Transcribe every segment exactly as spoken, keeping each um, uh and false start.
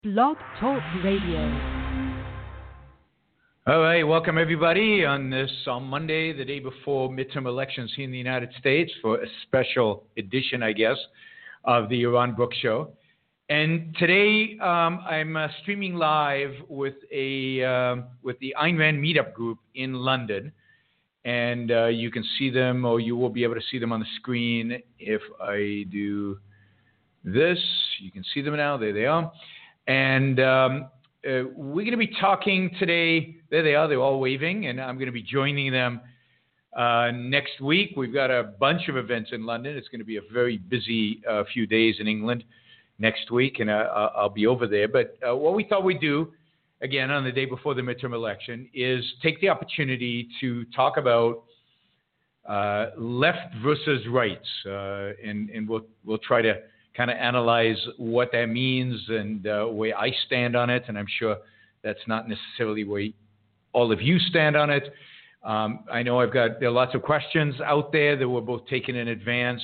Blog Talk Radio. All right, welcome everybody on this on Monday, the day before midterm elections here in the United States, for a special edition, I guess, of the Yaron Brook Show. And today um, I'm uh, streaming live with a uh, with the Ayn Rand meetup group in London, and uh, you can see them, or you will be able to see them on the screen if I do this. You can see them now. There they are. And um, uh, we're going to be talking today. There they are. They're all waving. And I'm going to be joining them uh, next week. We've got a bunch of events in London. It's going to be a very busy uh, few days in England next week. And uh, I'll be over there. But uh, what we thought we'd do, again, on the day before the midterm election, is take the opportunity to talk about uh, left versus right. Uh, and, and we'll, we'll try to kind of analyze what that means and uh, where I stand on it. And I'm sure that's not necessarily where all of you stand on it. Um, I know I've got, there are lots of questions out there that were both taken in advance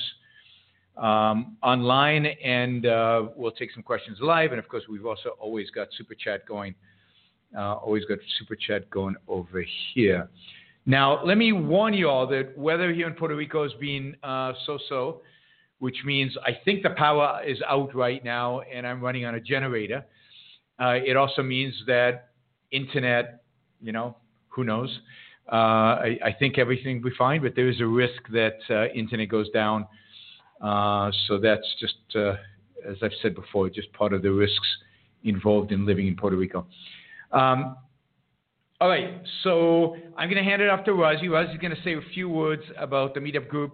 um, online, and uh, we'll take some questions live. And of course, we've also always got Super Chat going, uh, always got Super Chat going over here. Now, let me warn you all that weather here in Puerto Rico has been uh, so-so, which means I think the power is out right now and I'm running on a generator. Uh, it also means that internet, you know, who knows? Uh, I, I think everything will be fine, but there is a risk that uh, internet goes down. Uh, so that's just, uh, as I've said before, just part of the risks involved in living in Puerto Rico. Um, all right, so I'm going to hand it off to Razi. Razi is going to say a few words about the meetup group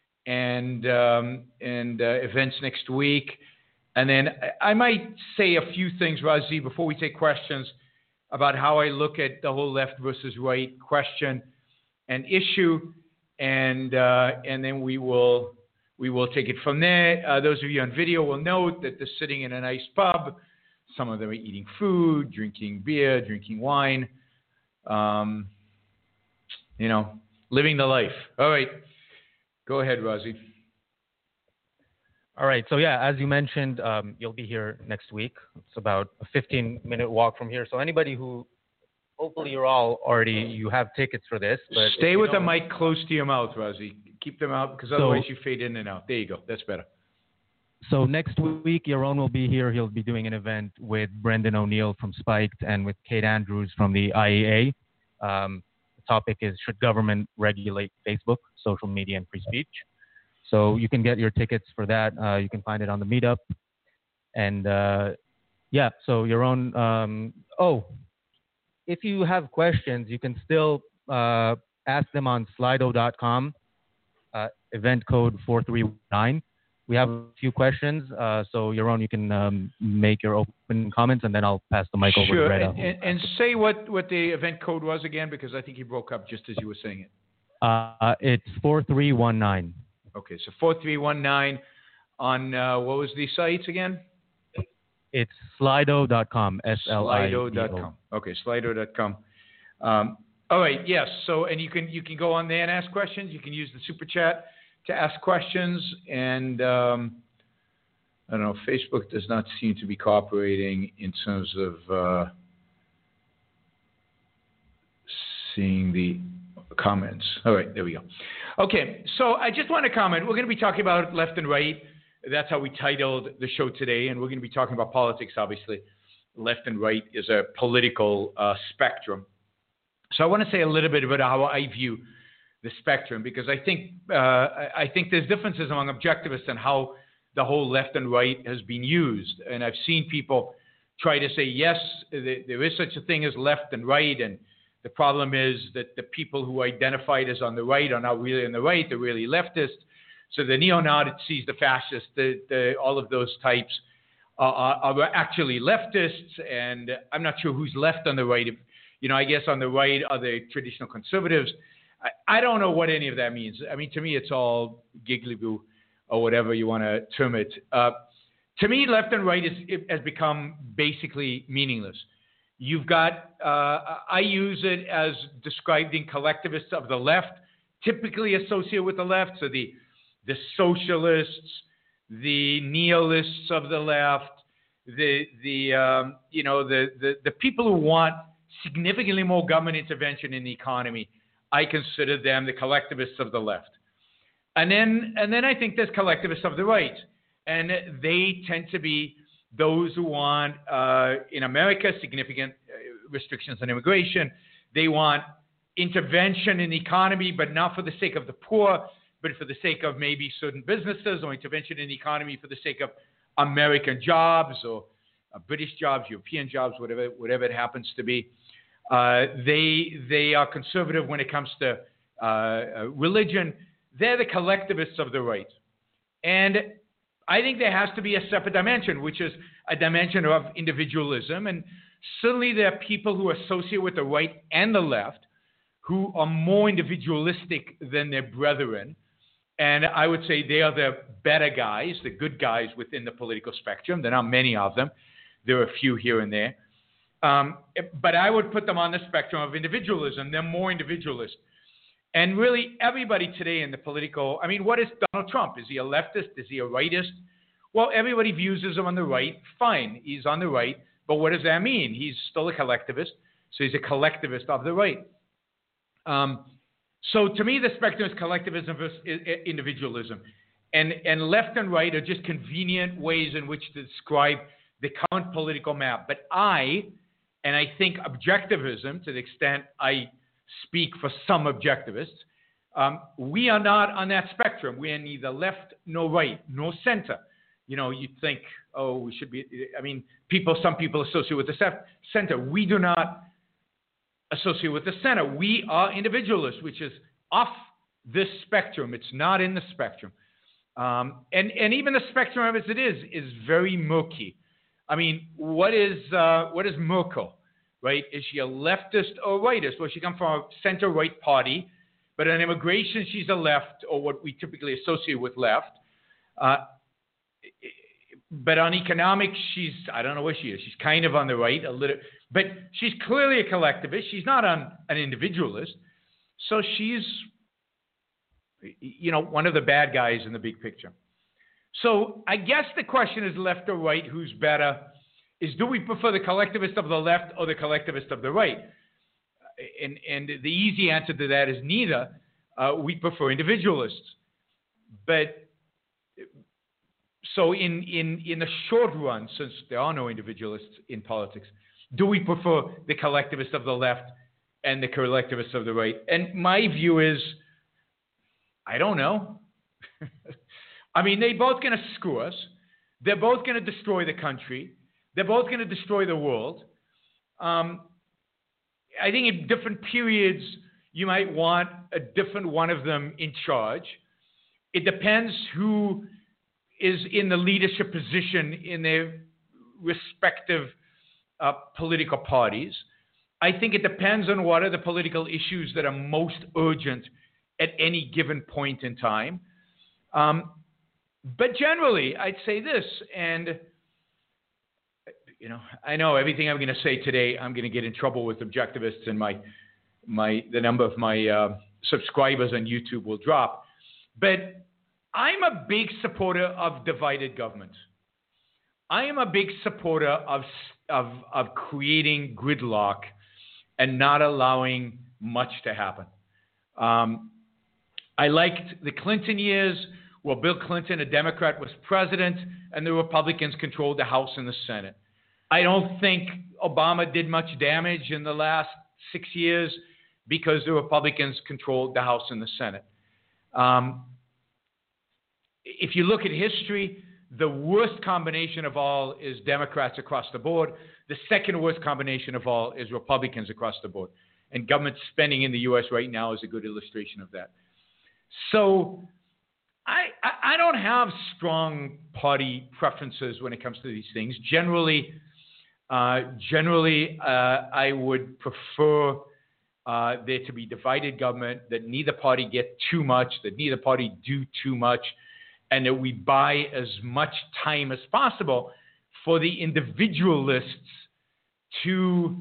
and um, and uh, events next week. And then I, I might say a few things, Razi, before we take questions about how I look at the whole left versus right question and issue. And uh, and then we will we will take it from there. Uh, those of you on video will note that they're sitting in a nice pub. Some of them are eating food, drinking beer, drinking wine, um, you know, living the life. All right. Go ahead, Razi. All right. So, yeah, as you mentioned, um, you'll be here next week. It's about a fifteen-minute walk from here. So anybody who, hopefully you're all already, you have tickets for this. But Stay with the mic close to your mouth, Razi. Keep them out because otherwise so, you fade in and out. There you go. That's better. So next week, Yaron will be here. He'll be doing an event with Brendan O'Neill from Spiked and with Kate Andrews from the I E A. Um, topic is, should government regulate Facebook, social media, and free speech? So you can get your tickets for that. Uh, you can find it on the meetup. And uh, yeah, so your own. Um, oh, if you have questions, you can still uh, ask them on slido dot com, uh, event code four three one nine. We have a few questions, uh, so Yaron, you can um, make your open comments, and then I'll pass the mic over sure. to Reda. And, and, and say what, what the event code was again, because I think you broke up just as you were saying it. Uh, it's four three one nine. Okay, so four three one nine on, uh, what was the sites again? It's slido dot com, S L I D O. Slido dot com. Okay, slido dot com. Um, all right, yes. So, and you can you can go on there and ask questions. You can use the Super Chat to ask questions, and um, I don't know, Facebook does not seem to be cooperating in terms of uh, seeing the comments. All right, there we go. Okay, so I just want to comment. We're going to be talking about left and right. That's how we titled the show today, and we're going to be talking about politics, obviously. Left and right is a political uh, spectrum. So I want to say a little bit about how I view the spectrum, because I think uh, I think there's differences among objectivists on how the whole left and right has been used. And I've seen people try to say, yes, there is such a thing as left and right, and the problem is that the people who identified as on the right are not really on the right, they're really leftist. So the neo-Nazis, the fascists, the, the, all of those types uh, are, are actually leftists, and I'm not sure who's left on the right. You know, I guess on the right are the traditional conservatives. I don't know what any of that means. I mean, to me, it's all giggly-boo or whatever you want to term it. Uh, to me, left and right is, it has become basically meaningless. You've got, uh, I use it as describing collectivists of the left, typically associated with the left. So the, the socialists, the nihilists of the left, the the um, you know the, the the people who want significantly more government intervention in the economy, I consider them the collectivists of the left. And then and then I think there's collectivists of the right, and they tend to be those who want uh, in America significant restrictions on immigration. They want intervention in the economy, but not for the sake of the poor, but for the sake of maybe certain businesses, or intervention in the economy for the sake of American jobs or uh, British jobs, European jobs, whatever whatever it happens to be. Uh, they they are conservative when it comes to uh, religion. They're the collectivists of the right. And I think there has to be a separate dimension, which is a dimension of individualism. And certainly there are people who associate with the right and the left who are more individualistic than their brethren. And I would say they are the better guys, the good guys within the political spectrum. There are not many of them. There are a few here and there. Um, but I would put them on the spectrum of individualism. They're more individualist. And really, everybody today in the political, I mean, what is Donald Trump? Is he a leftist? Is he a rightist? Well, everybody views him on the right. Fine, he's on the right. But what does that mean? He's still a collectivist, so he's a collectivist of the right. Um, so to me, the spectrum is collectivism versus individualism. And, and left and right are just convenient ways in which to describe the current political map. But I, and I think objectivism, to the extent I speak for some objectivists, um, we are not on that spectrum. We are neither left nor right, nor center. You know, you think, oh, we should be, I mean, people, some people associate with the center. We do not associate with the center. We are individualists, which is off this spectrum. It's not in the spectrum. Um, and, and even the spectrum as it is, is very murky. I mean, what is, uh, what is Merkel? Right? Is she a leftist or rightist? Well, she comes from a center-right party, but on immigration, she's a left, or what we typically associate with left. Uh, but on economics, she's, I don't know where she is. She's kind of on the right, a little, but she's clearly a collectivist. She's not on, an individualist. So she's, you know, one of the bad guys in the big picture. So I guess the question is left or right, who's better? Is do we prefer the collectivist of the left or the collectivist of the right? And, and the easy answer to that is neither. Uh, we prefer individualists. But so in, in, in the short run, since there are no individualists in politics, do we prefer the collectivist of the left and the collectivist of the right? And my view is, I don't know. I mean, they're both going to screw us. They're both going to destroy the country. They're both going to destroy the world. Um, I think in different periods, you might want a different one of them in charge. It depends who is in the leadership position in their respective uh, political parties. I think it depends on what are the political issues that are most urgent at any given point in time. Um, but generally, I'd say this, and you know, I know everything I'm going to say today, I'm going to get in trouble with objectivists, and my, my, the number of my uh, subscribers on YouTube will drop. But I'm a big supporter of divided government. I am a big supporter of, of, of creating gridlock and not allowing much to happen. Um, I liked the Clinton years where Bill Clinton, a Democrat, was president, and the Republicans controlled the House and the Senate. I don't think Obama did much damage in the last six years because the Republicans controlled the House and the Senate. Um, if you look at history, the worst combination of all is Democrats across the board. The second worst combination of all is Republicans across the board. And government spending in the U S right now is a good illustration of that. So I, I, I don't have strong party preferences when it comes to these things. Generally, uh, generally uh, I would prefer uh, there to be divided government, that neither party get too much, that neither party do too much, and that we buy as much time as possible for the individualists to,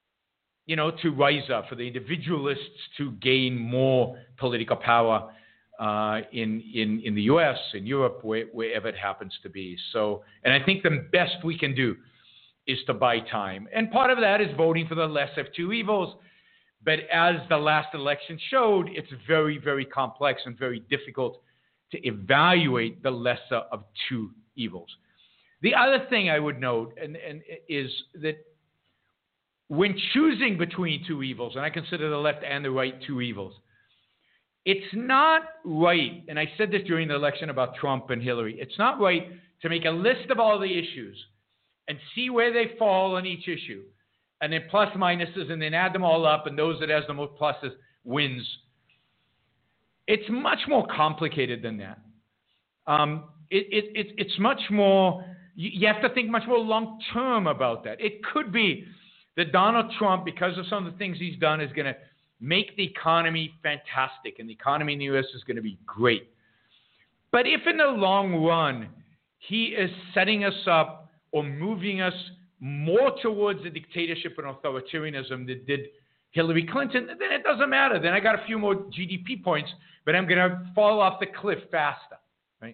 you know, to rise up, for the individualists to gain more political power. uh, in, in, in the U S, in Europe, where, wherever it happens to be. So, and I think the best we can do is to buy time. And part of that is voting for the lesser of two evils. But as the last election showed, it's very, very complex and very difficult to evaluate the lesser of two evils. The other thing I would note and, and is that when choosing between two evils, and I consider the left and the right two evils, it's not right, and I said this during the election about Trump and Hillary, it's not right to make a list of all the issues and see where they fall on each issue, and then plus minuses, and then add them all up, and those that has the most pluses wins. It's much more complicated than that. Um, it, it, it, it's much more, you, you have to think much more long-term about that. It could be that Donald Trump, because of some of the things he's done, is going to make the economy fantastic, and the economy in the U S is going to be great. But if in the long run, he is setting us up or moving us more towards the dictatorship and authoritarianism that did Hillary Clinton, then it doesn't matter. Then I got a few more G D P points, but I'm going to fall off the cliff faster, right?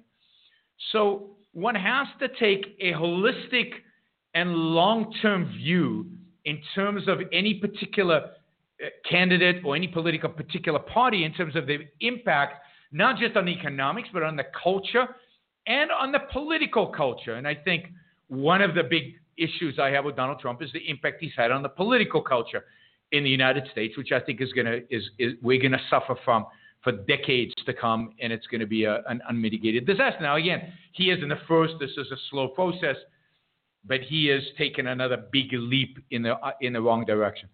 So one has to take a holistic and long-term view in terms of any particular candidate or any political particular party in terms of the impact, not just on economics, but on the culture and on the political culture. And I think one of the big issues I have with Donald Trump is the impact he's had on the political culture in the United States, which I think is going to is, is we're going to suffer from for decades to come, and it's going to be a, an unmitigated disaster. Now, again, he isn't the first. This is a slow process, but he has taken another big leap in the uh, in the wrong direction.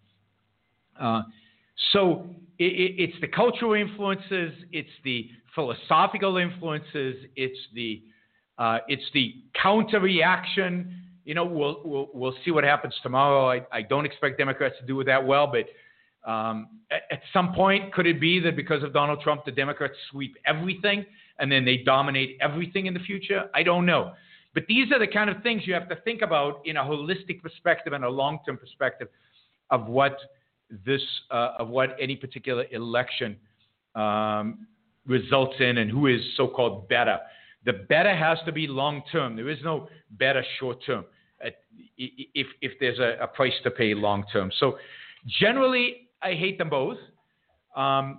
Uh, so it, it, it's the cultural influences, it's the philosophical influences, it's the uh, it's the counter reaction. You know, we'll we'll we'll see what happens tomorrow. I, I don't expect Democrats to do it that well, but um, at, at some point, could it be that because of Donald Trump, the Democrats sweep everything and then they dominate everything in the future? I don't know. But these are the kind of things you have to think about in a holistic perspective and a long-term perspective of what this uh, of what any particular election um, results in and who is so-called better. The better has to be long-term. There is no better short-term uh, if, if there's a, a price to pay long-term. So generally, I hate them both. Um,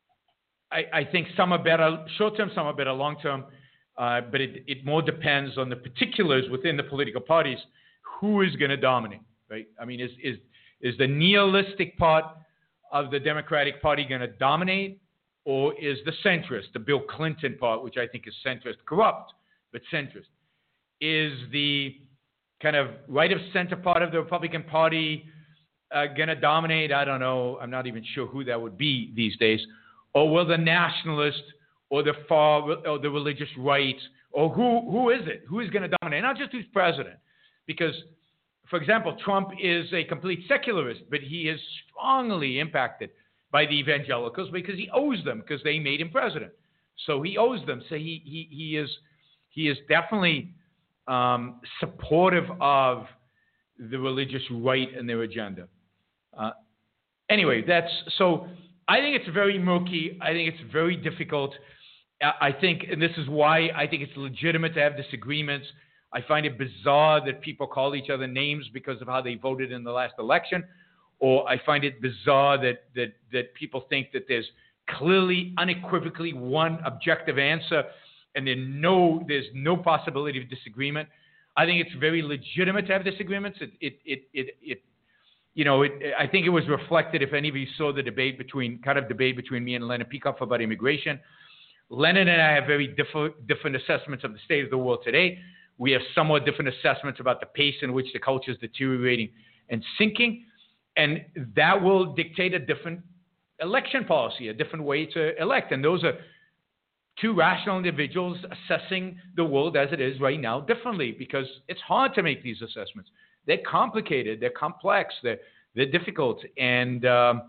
I, I think some are better short-term, some are better long-term, uh, but it, it more depends on the particulars within the political parties. Who is going to dominate, right? I mean, is, is, is the nihilistic part of the Democratic Party going to dominate? Or is the centrist, the Bill Clinton part, which I think is centrist, corrupt, but centrist, is the kind of right of center part of the Republican Party uh, going to dominate? I don't know. I'm not even sure who that would be these days. Or will the nationalist or the far or the religious right, or who who is it? Who is going to dominate? Not just who's president. Because, for example, Trump is a complete secularist, but he is strongly impacted by the evangelicals because he owes them, because they made him president. So he owes them. So he he he is he is definitely um, supportive of the religious right and their agenda. Uh, anyway, that's so. I think it's very murky. I think it's very difficult. I think, and this is why I think it's legitimate to have disagreements. I find it bizarre that people call each other names because of how they voted in the last election. Or I find it bizarre that, that, that people think that there's clearly, unequivocally one objective answer and then no, there's no possibility of disagreement. I think it's very legitimate to have disagreements. It, it, it, it, it you know, it, I think it was reflected, if any of you saw the debate between, kind of debate between me and Leonard Peikoff about immigration. Leonard and I have very different, different assessments of the state of the world today. We have somewhat different assessments about the pace in which the culture is deteriorating and sinking. And that will dictate a different election policy, a different way to elect. And those are two rational individuals assessing the world as it is right now differently, because it's hard to make these assessments. They're complicated, they're complex, they're, they're difficult. And um,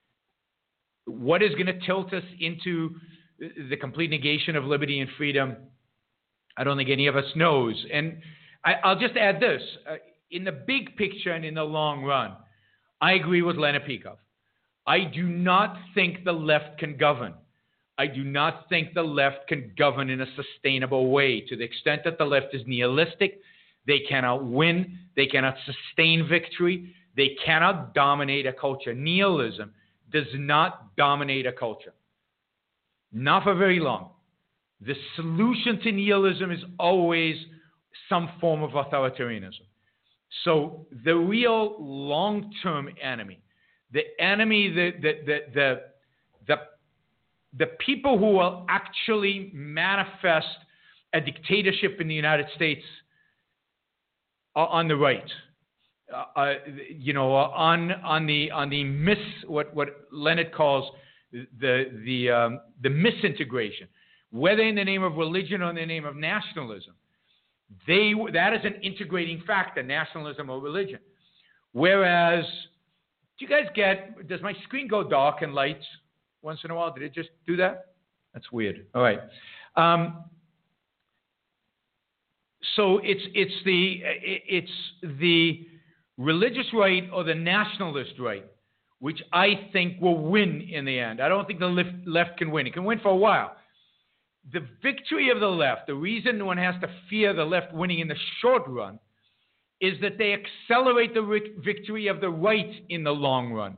what is going to tilt us into the complete negation of liberty and freedom, I don't think any of us knows. And I, I'll just add this. Uh, in the big picture and in the long run, I agree with Leonard Peikoff. I do not think the left can govern. I do not think the left can govern in a sustainable way. To the extent that the left is nihilistic, they cannot win, they cannot sustain victory, they cannot dominate a culture. Nihilism does not dominate a culture. Not for very long. The solution to nihilism is always some form of authoritarianism. So the real long-term enemy, the enemy, the, the, the, the, the, the people who will actually manifest a dictatorship in the United States are on the right. Uh, uh, you know, on on the on the mis what what Leonard calls the the um, the misintegration, whether in the name of religion or in the name of nationalism, they that is an integrating factor, nationalism or religion. Whereas, do you guys get? Does my screen go dark and light once in a while? Did it just do that? That's weird. All right. Um, so it's it's the it's the religious right or the nationalist right, which I think will win in the end. I don't think the left, left can win. It can win for a while. The victory of the left, the reason one has to fear the left winning in the short run, is that they accelerate the victory of the right in the long run.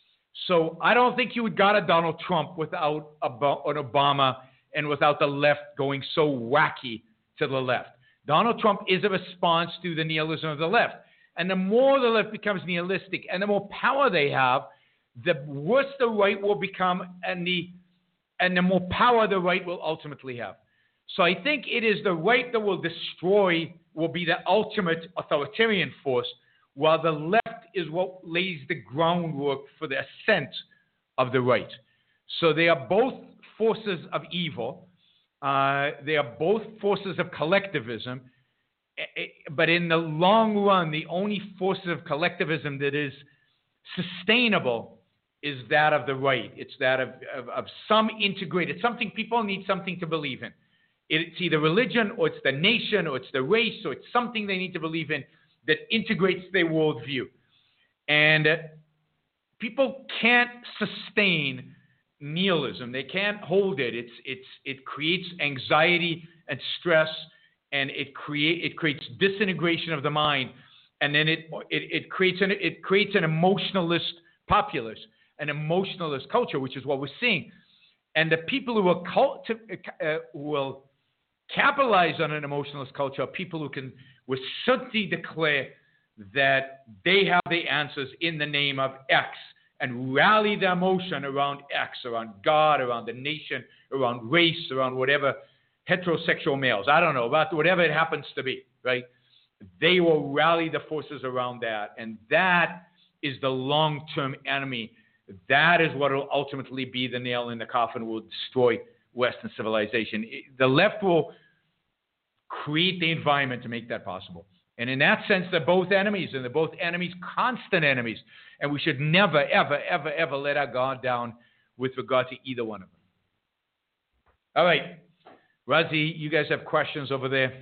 So I don't think you would got a Donald Trump without an Obama and without the left going so wacky to the left. Donald Trump is a response to the nihilism of the left. And the more the left becomes nihilistic and the more power they have, the worse the right will become and the and the more power the right will ultimately have. So I think it is the right that will destroy, will be the ultimate authoritarian force, while the left is what lays the groundwork for the ascent of the right. So they are both forces of evil. Uh, they are both forces of collectivism. But in the long run, the only force of collectivism that is sustainable is that of the right. It's that of, of, of some integrated, something people need something to believe in. It's either religion or it's the nation or it's the race or it's something they need to believe in that integrates their worldview. And uh, people can't sustain nihilism. They can't hold it. It's, it's, it creates anxiety and stress. And it create it creates disintegration of the mind, and then it it, it creates an it creates an emotionalist populace, an emotionalist culture, which is what we're seeing. And the people who will cult, uh, will capitalize on an emotionalist culture are people who can with certainty declare that they have the answers in the name of X and rally the emotion around X, around God, around the nation, around race, around whatever. Heterosexual males, I don't know, about whatever it happens to be, right? They will rally the forces around that. And that is the long-term enemy. That is what will ultimately be the nail in the coffin, will destroy Western civilization. The left will create the environment to make that possible. And in that sense, they're both enemies, and they're both enemies, constant enemies. And we should never, ever, ever, ever let our guard down with regard to either one of them. All right. Razi, you guys have questions over there?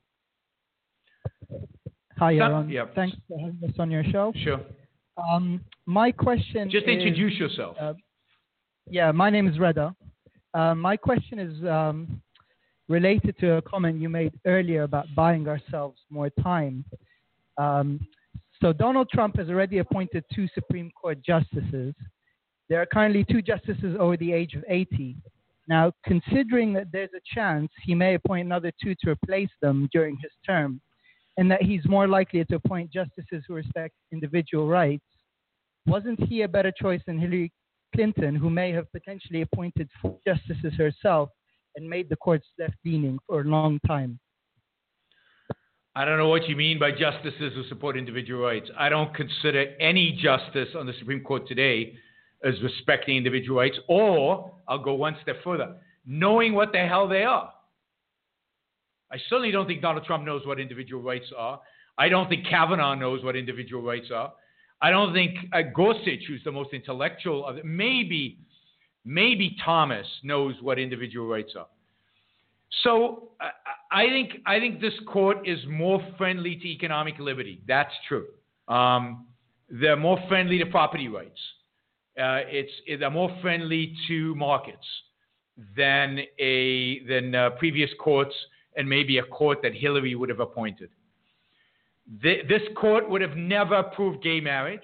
Hi, Some, Aaron. yeah. Thanks for having us on your show. Sure. Um, my question Just is, introduce yourself. Uh, yeah, my name is Reda. Uh, my question is um, related to a comment you made earlier about buying ourselves more time. Um, so Donald Trump has already appointed two Supreme Court justices. There are currently two justices over the age of eighty. Now, considering that there's a chance he may appoint another two to replace them during his term, and that he's more likely to appoint justices who respect individual rights, wasn't he a better choice than Hillary Clinton, who may have potentially appointed four justices herself and made the courts left-leaning for a long time? I don't know what you mean by justices who support individual rights. I don't consider any justice on the Supreme Court today as respecting individual rights, or I'll go one step further, knowing what the hell they are. I certainly don't think Donald Trump knows what individual rights are. I don't think Kavanaugh knows what individual rights are. I don't think uh, Gorsuch, who's the most intellectual of it, maybe, maybe Thomas knows what individual rights are. So uh, I think I think this court is more friendly to economic liberty. That's true. Um, they're more friendly to property rights. Uh, it's they're more friendly to markets. than a than uh, previous courts and maybe a court that Hillary would have appointed. Th- this court would have never approved gay marriage,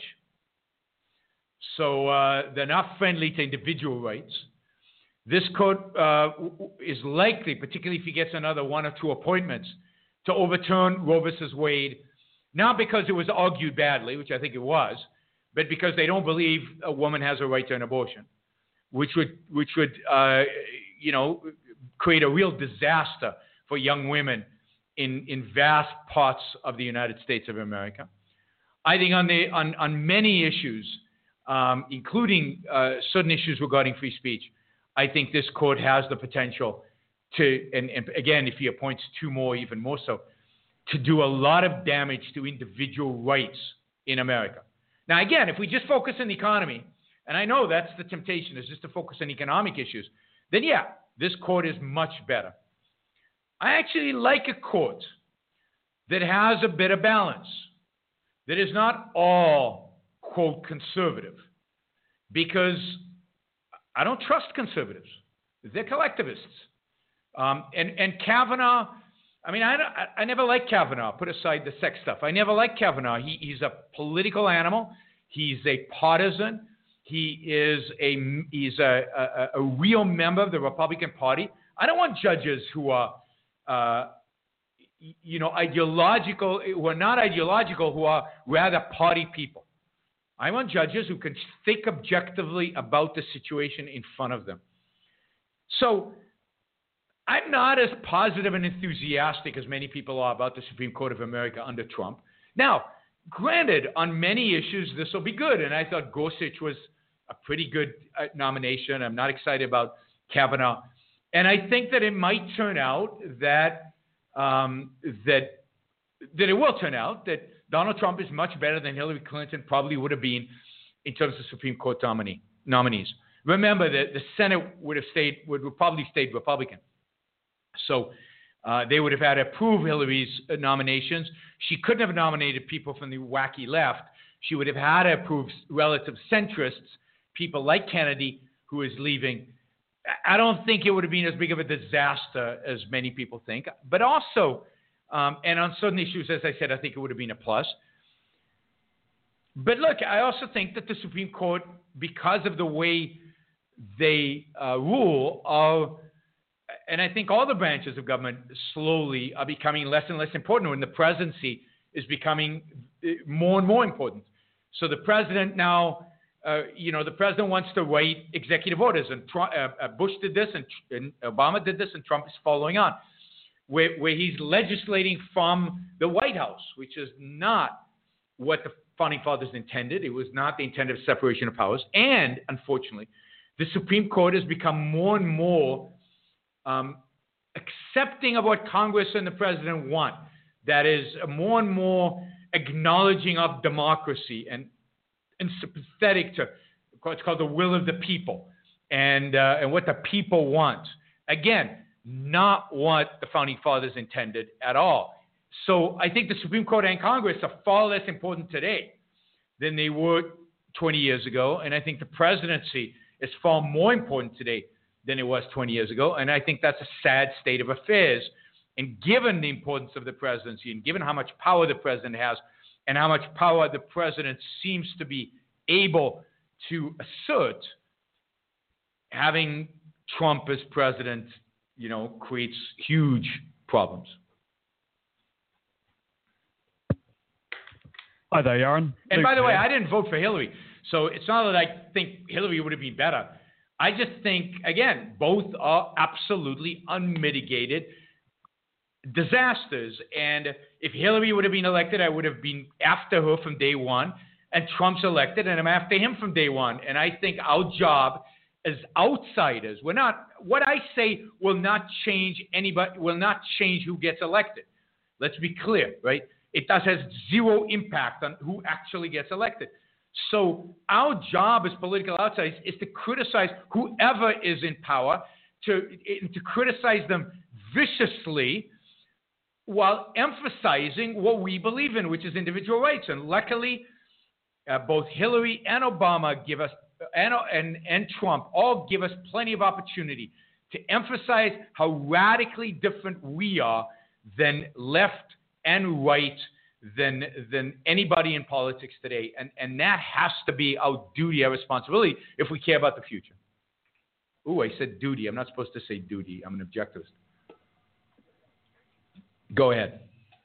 so uh, they're not friendly to individual rights. This court uh, is likely, particularly if he gets another one or two appointments, to overturn Roe versus Wade, not because it was argued badly, which I think it was, but because they don't believe a woman has a right to an abortion, which would, which would, uh, you know, create a real disaster for young women in, in vast parts of the United States of America. I think on the on, on many issues, um, including uh, certain issues regarding free speech, I think this court has the potential to, and, and again, if he appoints two more, even more so, to do a lot of damage to individual rights in America. Now, again, if we just focus on the economy, and I know that's the temptation, is just to focus on economic issues, then yeah, this court is much better. I actually like a court that has a bit of balance, that is not all, quote, conservative, because I don't trust conservatives. They're collectivists. Um, and, and Kavanaugh, I mean, I, I, I never liked Kavanaugh, put aside the sex stuff. I never liked Kavanaugh. He, he's a political animal. He's a partisan. He is a, he's a, a, a real member of the Republican Party. I don't want judges who are, uh, you know, ideological, who are not ideological, who are rather party people. I want judges who can think objectively about the situation in front of them. So I'm not as positive and enthusiastic as many people are about the Supreme Court of America under Trump. Now, granted, on many issues, this will be good. And I thought Gorsuch was a pretty good uh, nomination. I'm not excited about Kavanaugh. And I think that it might turn out that, um, that, that it will turn out that Donald Trump is much better than Hillary Clinton probably would have been in terms of Supreme Court nominee, nominees. Remember that the Senate would have stayed, would have probably stayed Republican. So uh, they would have had to approve Hillary's uh, nominations. She couldn't have nominated people from the wacky left. She would have had to approve relative centrists, people like Kennedy, who is leaving. I don't think it would have been as big of a disaster as many people think. But also, um, and on certain issues, as I said, I think it would have been a plus. But look, I also think that the Supreme Court, because of the way they uh, rule, are, and I think all the branches of government slowly are becoming less and less important when the presidency is becoming more and more important. So the president now, uh, you know, the president wants to write executive orders, and Trump, uh, Bush did this, and, and Obama did this, and Trump is following on, where, where he's legislating from the White House, which is not what the Founding Fathers intended. It was not the intent of separation of powers. And unfortunately, the Supreme Court has become more and more um, accepting of what Congress and the president want. That is, more and more acknowledging of democracy and, and sympathetic to what's called the will of the people and, uh, and what the people want. Again, not what the Founding Fathers intended at all. So I think the Supreme Court and Congress are far less important today than they were twenty years ago. And I think the presidency is far more important today than it was twenty years ago. And I think that's a sad state of affairs. And given the importance of the presidency and given how much power the president has and how much power the president seems to be able to assert, having Trump as president, you know, creates huge problems. Hi there, Yaron. And Luke by the way, here. I didn't vote for Hillary. So it's not that I think Hillary would have been better. I just think, again, both are absolutely unmitigated disasters. And if Hillary would have been elected, I would have been after her from day one. And Trump's elected, and I'm after him from day one. And I think our job as outsiders, we're not, what I say will not change anybody, will not change who gets elected. Let's be clear, right? It does has zero impact on who actually gets elected. So our job as political outsiders is to criticize whoever is in power, to, to criticize them viciously while emphasizing what we believe in, which is individual rights. And luckily, uh, both Hillary and Obama give us, and, and, and Trump all give us plenty of opportunity to emphasize how radically different we are than left and right, than than anybody in politics today. And, and that has to be our duty, our responsibility, if we care about the future. Ooh, I said duty. I'm not supposed to say duty. I'm an objectivist. Go ahead.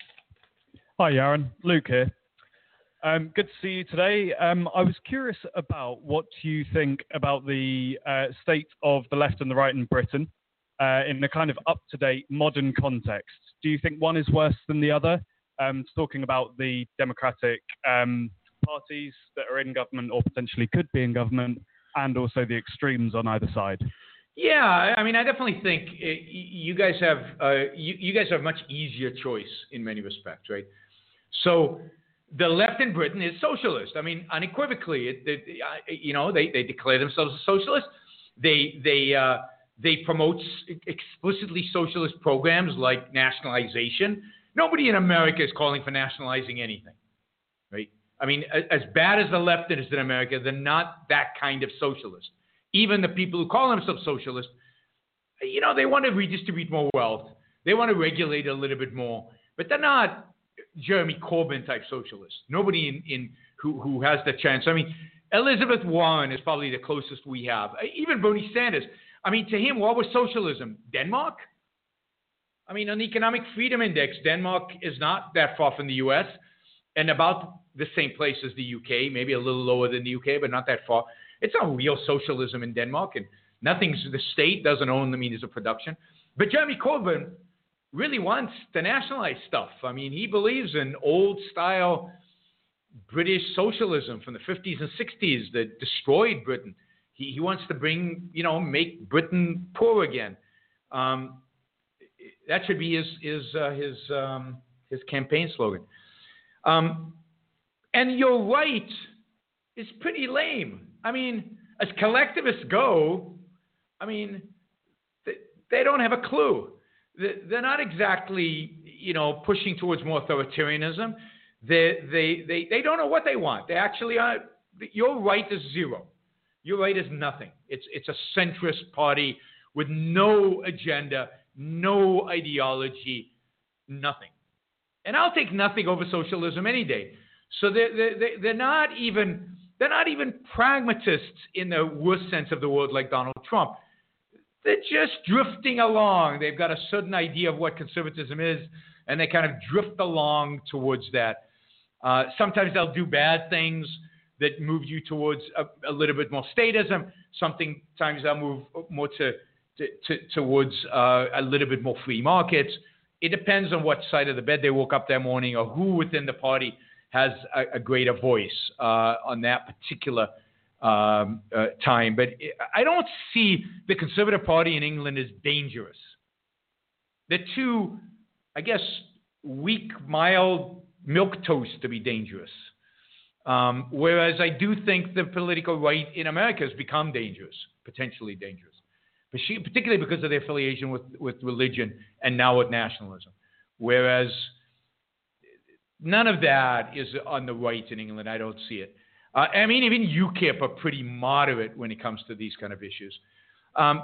Hi, Yaron. Luke here. Um, good to see you today. Um, I was curious about what you think about the uh, state of the left and the right in Britain uh, in the kind of up-to-date modern context. Do you think one is worse than the other? Um, talking about the democratic um, parties that are in government or potentially could be in government, and also the extremes on either side. Yeah, I mean, I definitely think it, you guys have uh, you, you guys have a much easier choice in many respects, right? So the left in Britain is socialist. I mean, unequivocally, it, it, you know, they, they declare themselves a socialist. They they uh, they promote explicitly socialist programs like nationalization. Nobody in America is calling for nationalizing anything, right? I mean, as bad as the left is in America, they're not that kind of socialist. Even the people who call themselves socialists, you know, they want to redistribute more wealth. They want to regulate a little bit more, but they're not Jeremy Corbyn type socialists. Nobody in, in who, who has the chance. I mean, Elizabeth Warren is probably the closest we have. Even Bernie Sanders. I mean, to him, what was socialism? Denmark? I mean, on the Economic Freedom Index, Denmark is not that far from the U S and about the same place as the U K, maybe a little lower than the U K, but not that far. It's not real socialism in Denmark, and nothing's, the state doesn't own the means of production. But Jeremy Corbyn really wants to nationalize stuff. I mean, he believes in old-style British socialism from the fifties and sixties that destroyed Britain. He, he wants to bring, you know, make Britain poor again. Um, that should be his his uh, his um, his campaign slogan. Um, and your right is pretty lame. I mean, as collectivists go, I mean, they, they don't have a clue. They're not exactly, you know, pushing towards more authoritarianism. They, they, they, they don't know what they want. They actually are. Your right is zero. Your right is nothing. It's, it's a centrist party with no agenda, no ideology, nothing. And I'll take nothing over socialism any day. So they're, they're, they're not even they're not even pragmatists in the worst sense of the word like Donald Trump. They're just drifting along. They've got a certain idea of what conservatism is, and they kind of drift along towards that. Uh, sometimes they'll do bad things that move you towards a, a little bit more statism. Sometimes they'll move more to, to, to towards uh, a little bit more free markets. It depends on what side of the bed they woke up that morning or who within the party has a, a greater voice uh, on that particular um, uh, time. But I don't see the Conservative Party in England as dangerous. They're too, I guess, weak, mild milquetoast to be dangerous. Um, whereas I do think the political right in America has become dangerous, potentially dangerous, but she, particularly because of their affiliation with, with religion and now with nationalism. Whereas none of that is on the right in England. I don't see it. Uh, I mean, even UKIP are pretty moderate when it comes to these kind of issues. Um,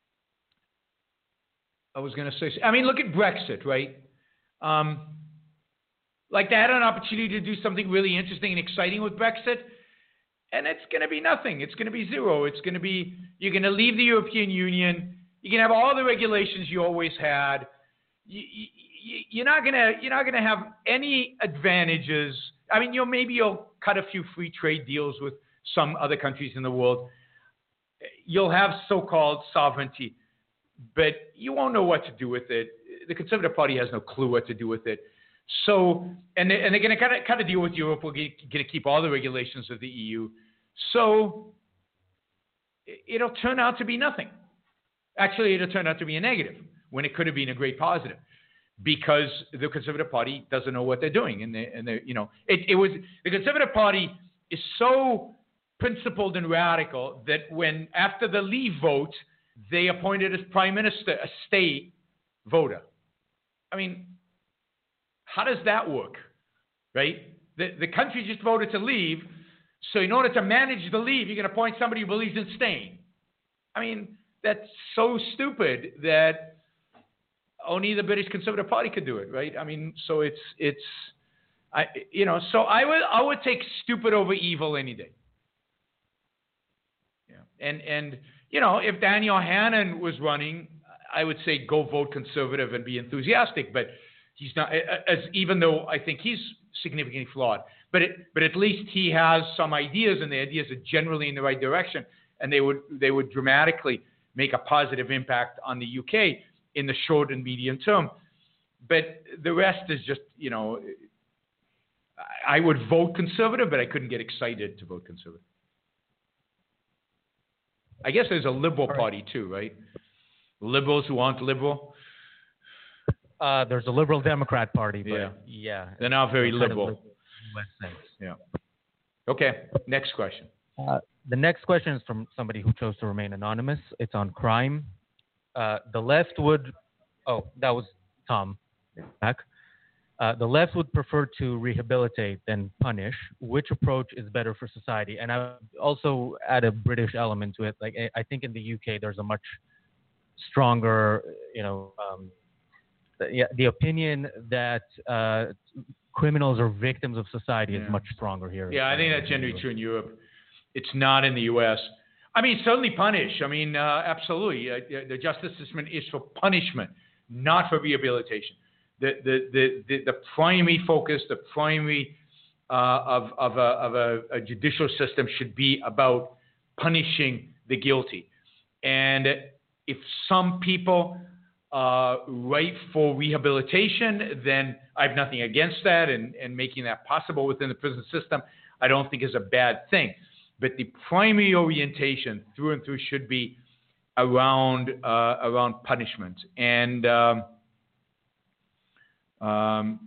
I was going to say, I mean, look at Brexit, right? Um, like they had an opportunity to do something really interesting and exciting with Brexit, and it's going to be nothing. It's going to be zero. It's going to be, you're going to leave the European Union. You can have all the regulations you always had. You, you, You're not gonna. You're not gonna have any advantages. I mean, you'll maybe you'll cut a few free trade deals with some other countries in the world. You'll have so-called sovereignty, but you won't know what to do with it. The Conservative Party has no clue what to do with it. So, and they, and they're gonna kind of kind of deal with Europe. We're gonna keep all the regulations of the E U. So, it'll turn out to be nothing. Actually, it'll turn out to be a negative when it could have been a great positive. Because the Conservative Party doesn't know what they're doing, and they, and they, you know, it, it was the Conservative Party is so principled and radical that when after the Leave vote, they appointed as Prime Minister a state voter. I mean, how does that work, right? The the country just voted to leave, so in order to manage the leave, you're going to appoint somebody who believes in staying. I mean, that's so stupid that only the British Conservative Party could do it, right? I mean, so it's it's, I you know, so I would I would take stupid over evil any day. Yeah, and and you know, if Daniel Hannan was running, I would say go vote Conservative and be enthusiastic, but he's not. As even though I think he's significantly flawed, but it, but at least he has some ideas, and the ideas are generally in the right direction, and they would they would dramatically make a positive impact on the U K in the short and medium term. But the rest is just, you know, I would vote Conservative, but I couldn't get excited to vote Conservative. I guess there's a Liberal Party too, right? Liberals who aren't liberal. Uh, there's a Liberal Democrat Party, but yeah, yeah they're not very kind of liberal. liberal in the U S sense. Yeah. Okay. Next question. Uh, the next question is from somebody who chose to remain anonymous. It's on crime. Uh, the left would, oh, that was Tom back. Uh, the left would prefer to rehabilitate than punish. Which approach is better for society? And I would also add a British element to it. Like I think in the U K, there's a much stronger, you know, um, the, yeah, the opinion that uh, criminals are victims of society yeah. is much stronger here. Yeah, I think that's generally true in Europe. It's not in the U S. I mean, certainly punish. I mean, uh, absolutely. Uh, the justice system is for punishment, not for rehabilitation. The the the the, the primary focus, the primary uh, of of, a, of a, a judicial system should be about punishing the guilty. And if some people uh, write for rehabilitation, then I have nothing against that, and, and making that possible within the prison system, I don't think is a bad thing. But the primary orientation through and through should be around uh, around punishment. And um, um,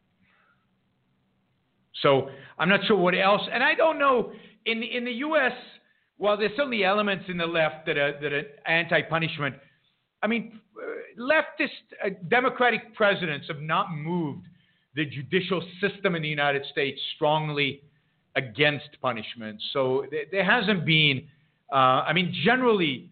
so I'm not sure what else. And I don't know in the, in the U S. While there's certainly elements in the left that are that are anti-punishment. I mean, leftist uh, Democratic presidents have not moved the judicial system in the United States strongly against punishment. So th- there hasn't been, uh, I mean, generally,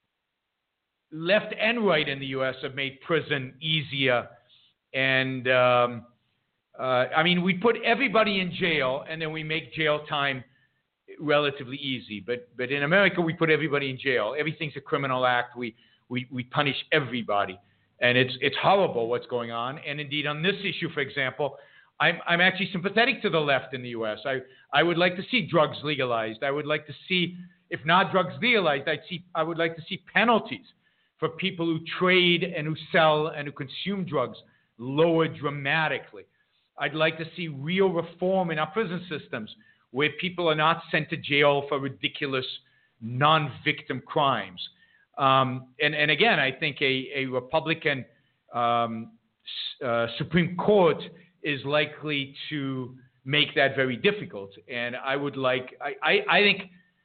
left and right in the U S have made prison easier. And, um, uh, I mean, we put everybody in jail, and then we make jail time relatively easy. But but in America, we put everybody in jail. Everything's a criminal act. We we, we punish everybody. And it's it's horrible what's going on. And indeed, on this issue, for example, I'm I'm actually sympathetic to the left in the U S. I I would like to see drugs legalized. I would like to see, if not drugs legalized, I'd see I would like to see penalties for people who trade and who sell and who consume drugs lowered dramatically. I'd like to see real reform in our prison systems where people are not sent to jail for ridiculous non-victim crimes. Um, and, and again, I think a, a Republican um, uh, Supreme Court is likely to make that very difficult. And I would like, I, I, I think,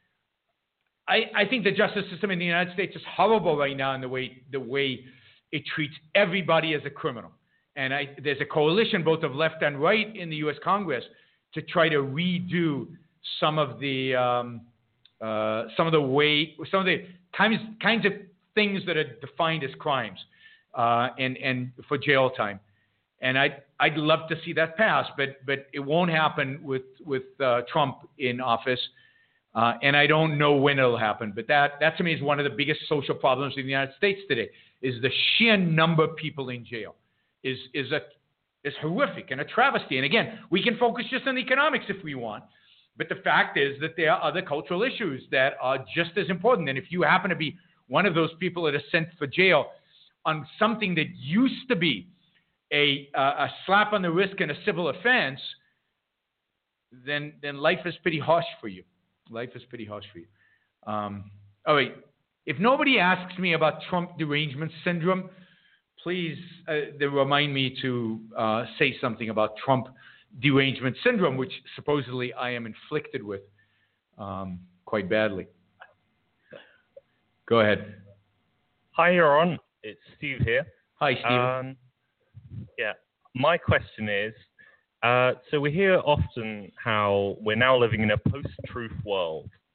I, I think the justice system in the United States is horrible right now in the way the way it treats everybody as a criminal. And I, there's a coalition both of left and right in the U S Congress to try to redo some of the um, uh, some of the way some of the kinds kinds of things that are defined as crimes uh, and and for jail time. And I'd I'd love to see that pass, but but it won't happen with with uh, Trump in office. Uh, and I don't know when it'll happen, but that, that to me is one of the biggest social problems in the United States today, is the sheer number of people in jail is, is, a, is horrific and a travesty. And again, we can focus just on economics if we want, but the fact is that there are other cultural issues that are just as important. And if you happen to be one of those people that are sent for jail on something that used to be a, uh, a slap on the wrist and a civil offense, then, then life is pretty harsh for you. Life is pretty harsh for you. Um, all right. If nobody asks me about Trump derangement syndrome, please uh, they remind me to uh, say something about Trump derangement syndrome, which supposedly I am inflicted with um, quite badly. Go ahead. Hi, Yaron. It's Steve here. Hi, Steve. Um, yeah. My question is, Uh, so we hear often how we're now living in a post-truth world.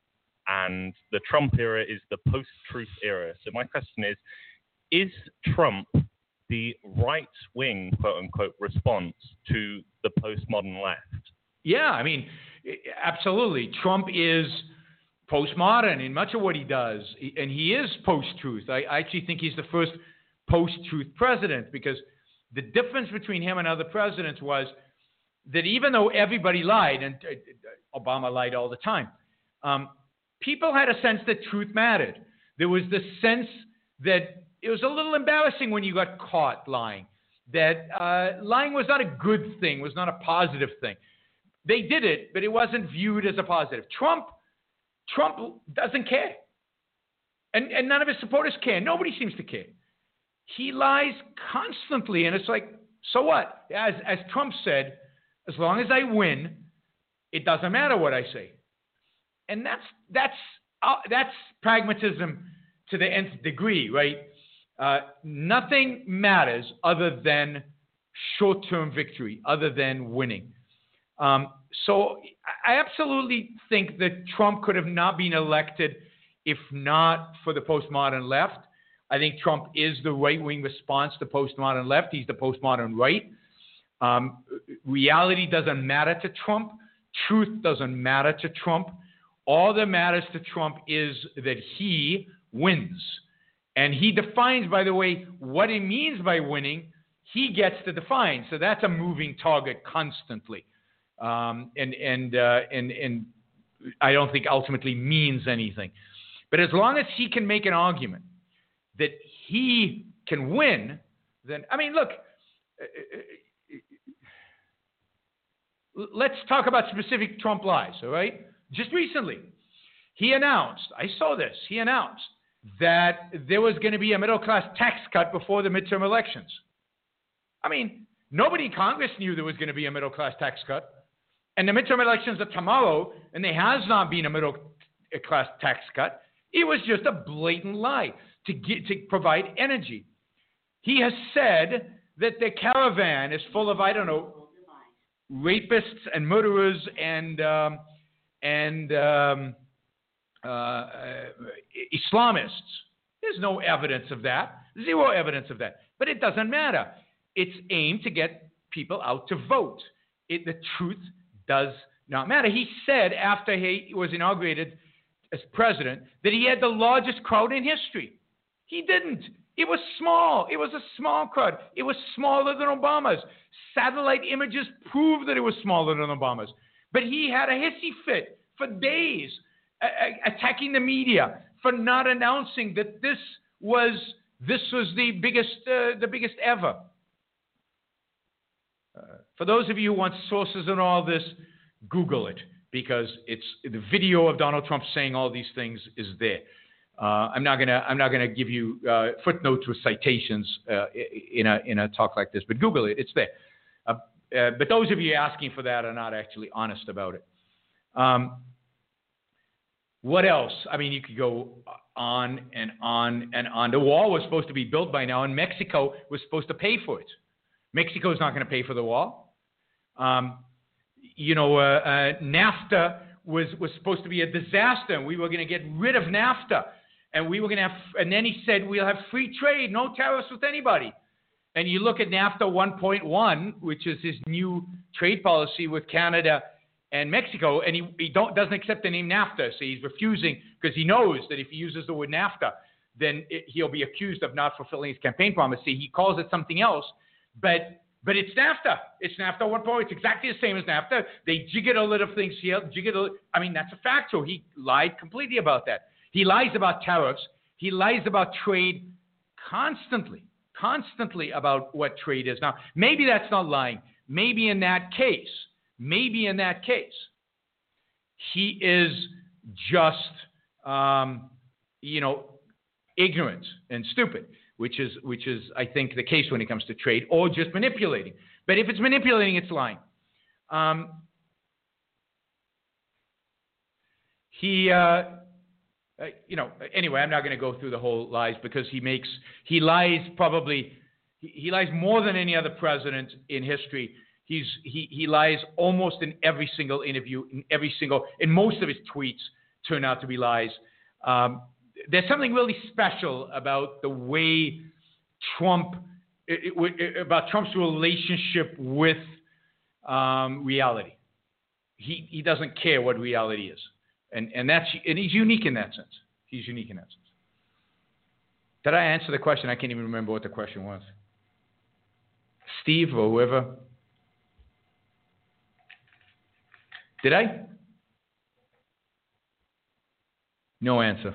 and the Trump era is the post-truth era. So my question is, is Trump the right-wing, quote-unquote, response to the postmodern left? Yeah, I mean, absolutely. Trump is postmodern in much of what he does, and he is post-truth. I, I actually think he's the first post-truth president, because the difference between him and other presidents was that even though everybody lied, and Obama lied all the time, um, people had a sense that truth mattered. There was the sense that it was a little embarrassing when you got caught lying, that uh, lying was not a good thing, was not a positive thing. They did it, but it wasn't viewed as a positive. Trump, Trump doesn't care. And, and none of his supporters care. Nobody seems to care. He lies constantly, and it's like, so what? As, as Trump said, as long as I win, it doesn't matter what I say. And that's, that's, uh, that's pragmatism to the nth degree, right? Uh, nothing matters other than short-term victory, other than winning. Um, so I absolutely think that Trump could have not been elected if not for the postmodern left. I think Trump is the right-wing response to postmodern left. He's the postmodern right. Um, reality doesn't matter to Trump. Truth doesn't matter to Trump. All that matters to Trump is that he wins. And he defines, by the way, what he means by winning. He gets to define. So that's a moving target constantly. Um, and, and, uh, and, and I don't think ultimately means anything. But as long as he can make an argument that he can win, then, I mean, look, let's talk about specific Trump lies, all right? Just recently, he announced, I saw this, he announced that there was going to be a middle-class tax cut before the midterm elections. I mean, nobody in Congress knew there was going to be a middle-class tax cut. And the midterm elections are tomorrow, and there has not been a middle-class tax cut. It was just a blatant lie to get, to provide energy. He has said that the caravan is full of, I don't know, rapists and murderers and um, and um, uh, uh, Islamists. There's no evidence of that. Zero evidence of that. But it doesn't matter. It's aimed to get people out to vote. It, the truth does not matter. He said after he was inaugurated as president that he had the largest crowd in history. He didn't. It was small. It was a small crowd. It was smaller than Obama's. Satellite images prove that it was smaller than Obama's. But he had a hissy fit for days, uh, attacking the media for not announcing that this was this was the biggest uh, the biggest ever. Uh, for those of you who want sources on all this, Google it, because it's the video of Donald Trump saying all these things is there. Uh, I'm not gonna I'm not gonna give you uh, footnotes with citations uh, in a in a talk like this, but Google it. It's there. Uh, uh, but those of you asking for that are not actually honest about it. Um, what else? I mean, you could go on and on and on. The wall was supposed to be built by now, and Mexico was supposed to pay for it. Mexico is not going to pay for the wall. Um, you know, uh, uh, NAFTA was was supposed to be a disaster, and we were going to get rid of NAFTA. And we were going to have, and then he said, we'll have free trade, no tariffs with anybody. And you look at NAFTA one point one, which is his new trade policy with Canada and Mexico, and he, he don't, doesn't accept the name NAFTA. So he's refusing because he knows that if he uses the word NAFTA, then it, he'll be accused of not fulfilling his campaign promise. See, he calls it something else, but but it's NAFTA. It's NAFTA one point one. It's exactly the same as NAFTA. They jiggered a little things here, jiggered a, I mean, that's a fact. So he lied completely about that. He lies about tariffs. He lies about trade constantly, constantly about what trade is. Now, maybe that's not lying. Maybe in that case, maybe in that case, he is just, um, you know, ignorant and stupid, which is, which is, I think, the case when it comes to trade, or just manipulating. But if it's manipulating, it's lying. Um, he... Uh, Uh, you know, anyway, I'm not going to go through the whole lies because he makes, he lies probably, he, he lies more than any other president in history. He's, he, he lies almost in every single interview, in every single, in most of his tweets turn out to be lies. Um, there's something really special about the way Trump, it, it, about Trump's relationship with um, reality. He he doesn't care what reality is, and and that's and he's unique in that sense. He's unique in that sense. Did I answer the question? I can't even remember what the question was. Steve or whoever. Did I? No answer.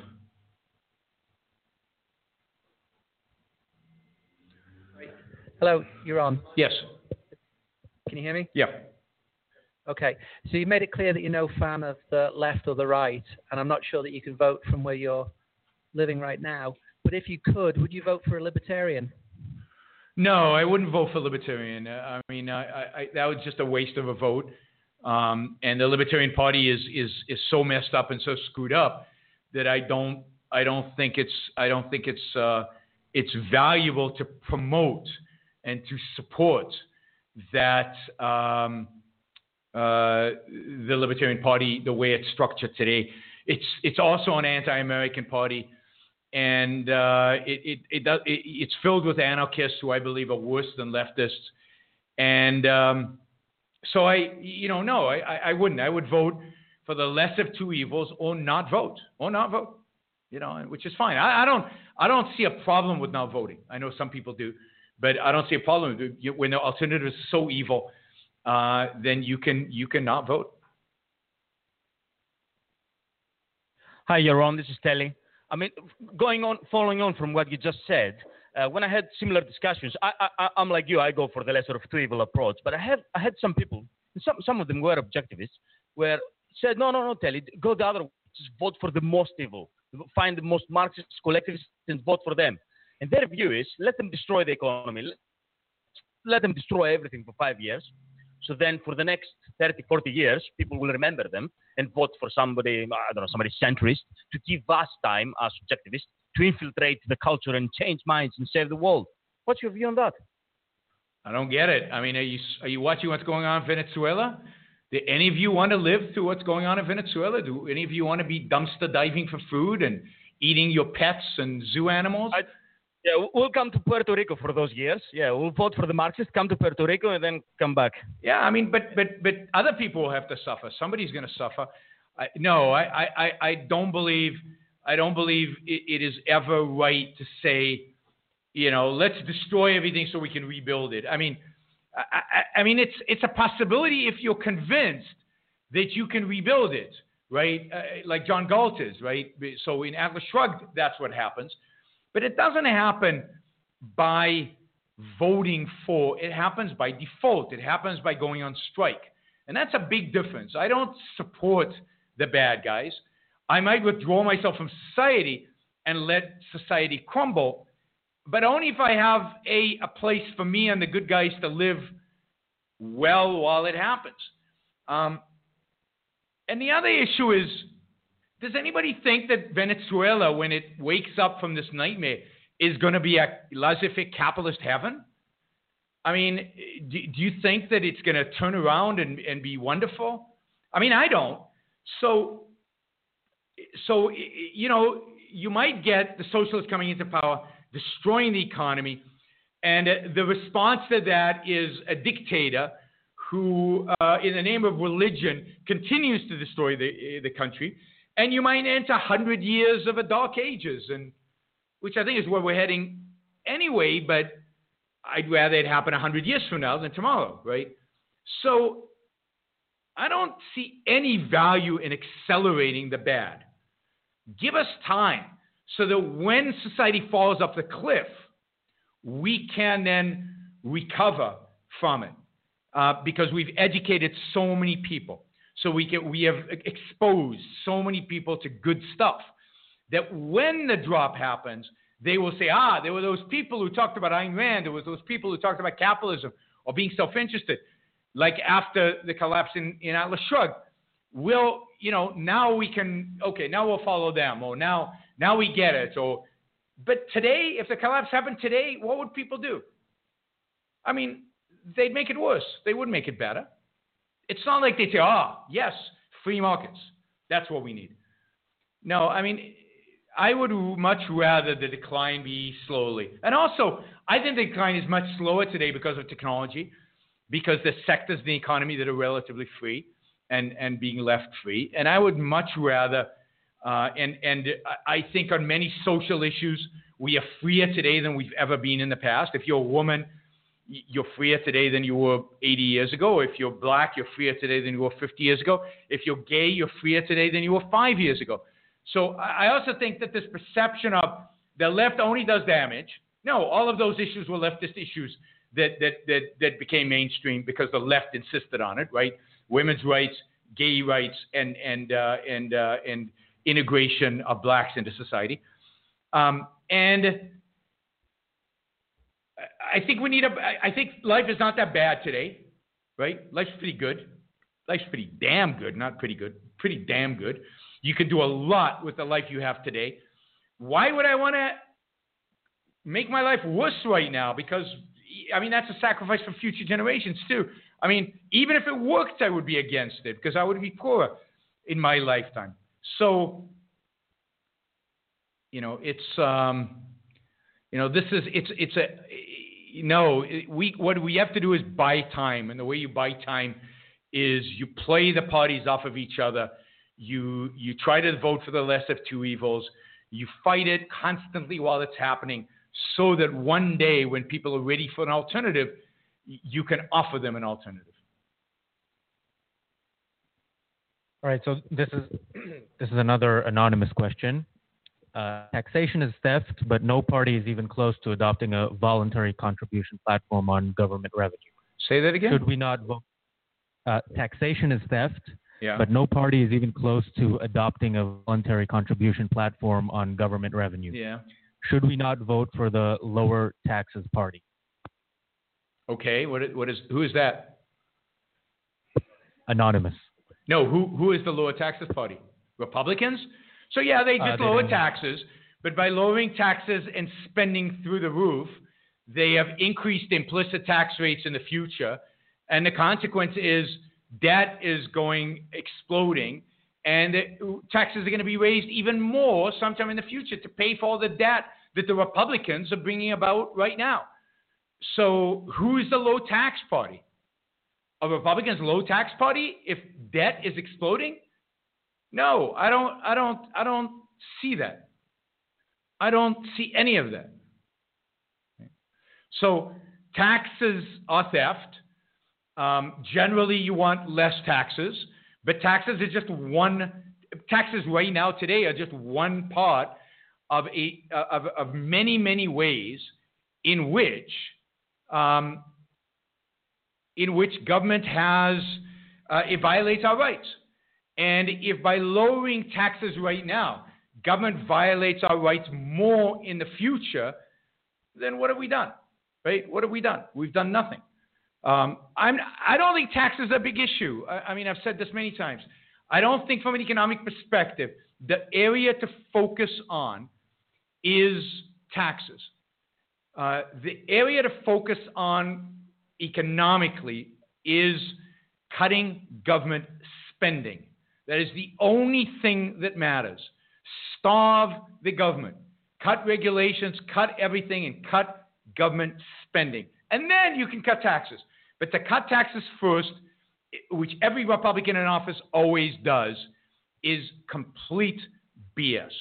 Hello, you're on. Yes. Can you hear me? Yeah. Okay. So you made it clear that you're no fan of the left or the right, and I'm not sure that you can vote from where you're living right now. But if you could, would you vote for a libertarian? No, I wouldn't vote for libertarian. Uh, I mean, I, I, that was just a waste of a vote. Um, and the Libertarian Party is, is is so messed up and so screwed up that I don't I don't think it's I don't think it's uh, it's valuable to promote and to support that um, uh, the Libertarian Party the way it's structured today. It's it's also an anti-American party, and uh, it it, it, does, it it's filled with anarchists who I believe are worse than leftists, and um, So I, you know, no, I, I wouldn't. I would vote for the less of two evils, or not vote, or not vote. You know, which is fine. I, I don't, I don't see a problem with not voting. I know some people do, but I don't see a problem with it. When the alternative is so evil, uh, then you can, you can not vote. Hi, Yaron. This is Telly. I mean, going on, following on from what you just said. Uh, when I had similar discussions, I, I, I'm like you. I go for the lesser of two evil approach. But I have, I had some people, some, some of them were objectivists, where said, no, no, no, Telly, go the other way. Just vote for the most evil. Find the most Marxist collectivists and vote for them. And their view is, let them destroy the economy. Let, let them destroy everything for five years. So then for the next thirty, forty years, people will remember them and vote for somebody, I don't know, somebody centrist to give us time as objectivists to infiltrate the culture and change minds and save the world. What's your view on that? I don't get it. I mean, are you are you watching what's going on in Venezuela? Do any of you want to live through what's going on in Venezuela? Do any of you want to be dumpster diving for food and eating your pets and zoo animals? I, yeah, we'll come to Puerto Rico for those years. Yeah, we'll vote for the Marxists, come to Puerto Rico, and then come back. Yeah, I mean, but but but other people will have to suffer. Somebody's going to suffer. I, no, I, I, I don't believe I don't believe it, it is ever right to say, you know, let's destroy everything so we can rebuild it. I mean, I, I, I mean, it's it's a possibility if you're convinced that you can rebuild it, right? Uh, like John Galt is, right? So in Atlas Shrugged, that's what happens. But it doesn't happen by voting for. It happens by default. It happens by going on strike. And that's a big difference. I don't support the bad guys. I might withdraw myself from society and let society crumble, but only if I have a, a place for me and the good guys to live well while it happens. Um, and the other issue is, does anybody think that Venezuela, when it wakes up from this nightmare, is going to be a laissez-faire capitalist heaven? I mean, do, do you think that it's going to turn around and, and be wonderful? I mean, I don't. So, so you know, you might get the socialists coming into power, destroying the economy, and the response to that is a dictator who, uh, in the name of religion, continues to destroy the, the country. And you might enter one hundred years of a dark ages, and which I think is where we're heading anyway, but I'd rather it happen one hundred years from now than tomorrow, right? So I don't see any value in accelerating the bad. Give us time so that when society falls off the cliff, we can then recover from it uh, because we've educated so many people. So we can, we have exposed so many people to good stuff that when the drop happens, they will say, ah, there were those people who talked about Ayn Rand. There was those people who talked about capitalism or being self-interested. Like after the collapse in, in Atlas Shrugged, we'll, you know, now we can, okay, now we'll follow them. Or now, now we get it. Or, but today, if the collapse happened today, what would people do? I mean, they'd make it worse. They wouldn't make it better. It's not like they say, ah, yes, free markets. That's what we need. No, I mean, I would much rather the decline be slowly. And also, I think the decline is much slower today because of technology, because there's sectors in the economy that are relatively free and, and being left free. And I would much rather, uh, and, and I think on many social issues, we are freer today than we've ever been in the past. If you're a woman, you're freer today than you were eighty years ago. If you're black, you're freer today than you were fifty years ago. If you're gay, you're freer today than you were five years ago. So I also think that this perception of the left only does damage. No, all of those issues were leftist issues that that that, that became mainstream because the left insisted on it, right? Women's rights, gay rights, and and uh, and uh, and integration of blacks into society. Um, and I think we need a. I think life is not that bad today, right? Life's pretty good. Life's pretty damn good, not pretty good. Pretty damn good. You can do a lot with the life you have today. Why would I want to make my life worse right now? Because, I mean, that's a sacrifice for future generations, too. I mean, even if it worked, I would be against it because I would be poorer in my lifetime. So, you know, it's, um, you know, this is, it's, it's a, you know, we, what we have to do is buy time. And the way you buy time is you play the parties off of each other. You you try to vote for the less of two evils. You fight it constantly while it's happening so that one day when people are ready for an alternative, you can offer them an alternative. All right, so this is this is another anonymous question. Uh, taxation is theft, but no party is even close to adopting a voluntary contribution platform on government revenue. Say that again? Should we not vote? Uh, taxation is theft. Yeah. But no party is even close to adopting a voluntary contribution platform on government revenue. Yeah. Should we not vote for the lower taxes party? Okay. What is, what is who is that? Anonymous. No. Who who is the lower taxes party? Republicans. So yeah, they just uh, they lower didn't. taxes, but by lowering taxes and spending through the roof, they have increased implicit tax rates in the future, and the consequence is debt is going exploding, and taxes are going to be raised even more sometime in the future to pay for all the debt that the Republicans are bringing about right now. So who's the low tax party? A Republicans low tax party if debt is exploding? No, I don't I don't I don't see that. I don't see any of that. So taxes are theft. Um, generally, you want less taxes, but taxes is just one. Taxes right now today are just one part of a of, of many many ways in which um, in which government has uh, it violates our rights. And if by lowering taxes right now, government violates our rights more in the future, then what have we done? Right? What have we done? We've done nothing. Um, I'm, I don't think taxes are a big issue. I, I mean, I've said this many times. I don't think from an economic perspective, the area to focus on is taxes. Uh, the area to focus on economically is cutting government spending. That is the only thing that matters. Starve the government. Cut regulations, cut everything, and cut government spending. And then you can cut taxes. But to cut taxes first, which every Republican in office always does, is complete B S.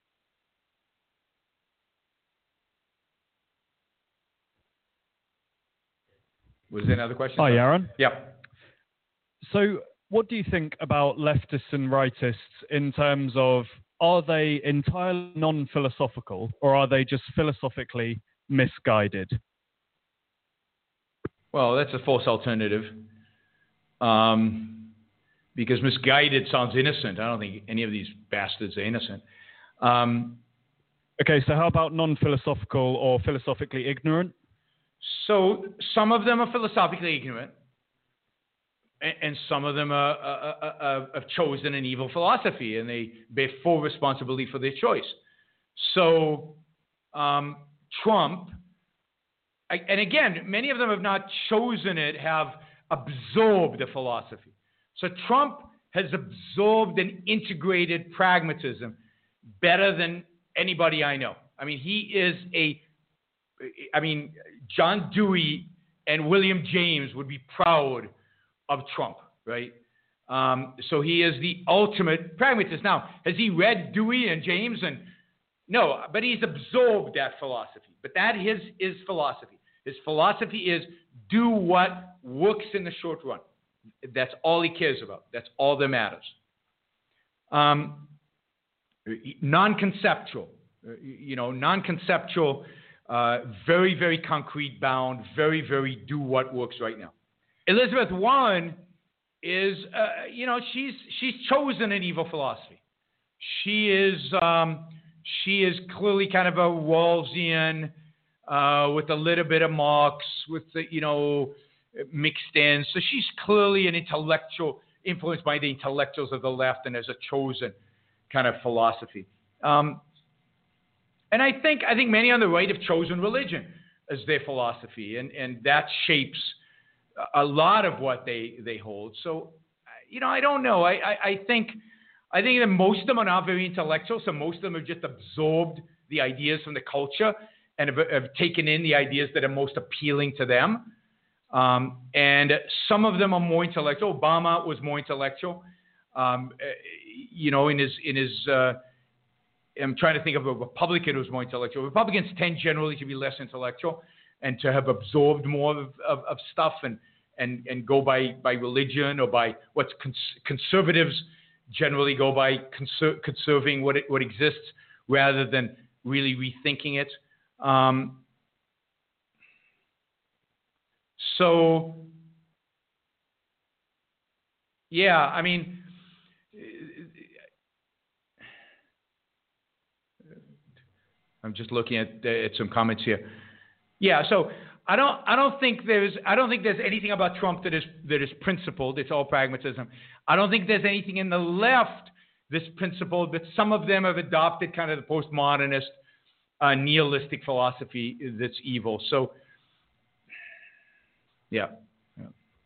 Was there another question? Hi, Aaron. Yep. So what do you think about leftists and rightists in terms of, are they entirely non-philosophical or are they just philosophically misguided? Well, that's a false alternative. Um, because misguided sounds innocent. I don't think any of these bastards are innocent. Um, okay, so how about non-philosophical or philosophically ignorant? So some of them are philosophically ignorant, and, and some of them are, are, are, are, have chosen an evil philosophy, and they bear full responsibility for their choice. So um, Trump, I, and again, many of them have not chosen it, have absorbed the philosophy. So Trump has absorbed and integrated pragmatism better than anybody I know. I mean, he is a, I mean, John Dewey and William James would be proud of Trump, right? Um, so he is the ultimate pragmatist. Now, has he read Dewey and James? And no, but he's absorbed that philosophy. But that is his philosophy. His philosophy is do what works in the short run. That's all he cares about. That's all that matters. Um, non-conceptual, you know, non-conceptual, uh, very, very concrete bound, very, very do what works right now. Elizabeth Warren is, uh, you know, she's she's chosen an evil philosophy. She is um, she is clearly kind of a Rawlsian uh, with a little bit of Marx, with the, you know, mixed in. So she's clearly an intellectual, influenced by the intellectuals of the left, and has a chosen kind of philosophy. Um, and I think I think many on the right have chosen religion as their philosophy, and, and that shapes a lot of what they, they hold. So, you know, I don't know. I, I, I think I think that most of them are not very intellectual, so most of them have just absorbed the ideas from the culture and have, have taken in the ideas that are most appealing to them. Um, and some of them are more intellectual. Obama was more intellectual. Um, you know, in his in his. Uh, I'm trying to think of a Republican who's more intellectual. Republicans tend generally to be less intellectual and to have absorbed more of, of, of stuff and, and, and go by, by religion or by what cons- conservatives generally go by conser- conserving what it, what exists rather than really rethinking it. Um, so, yeah, I mean, I'm just looking at, uh, at some comments here. Yeah, so I don't I don't think there's I don't think there's anything about Trump that is that is principled. It's all pragmatism. I don't think there's anything in the left that's principled, but some of them have adopted kind of the postmodernist, uh, nihilistic philosophy that's evil. So, yeah. yeah.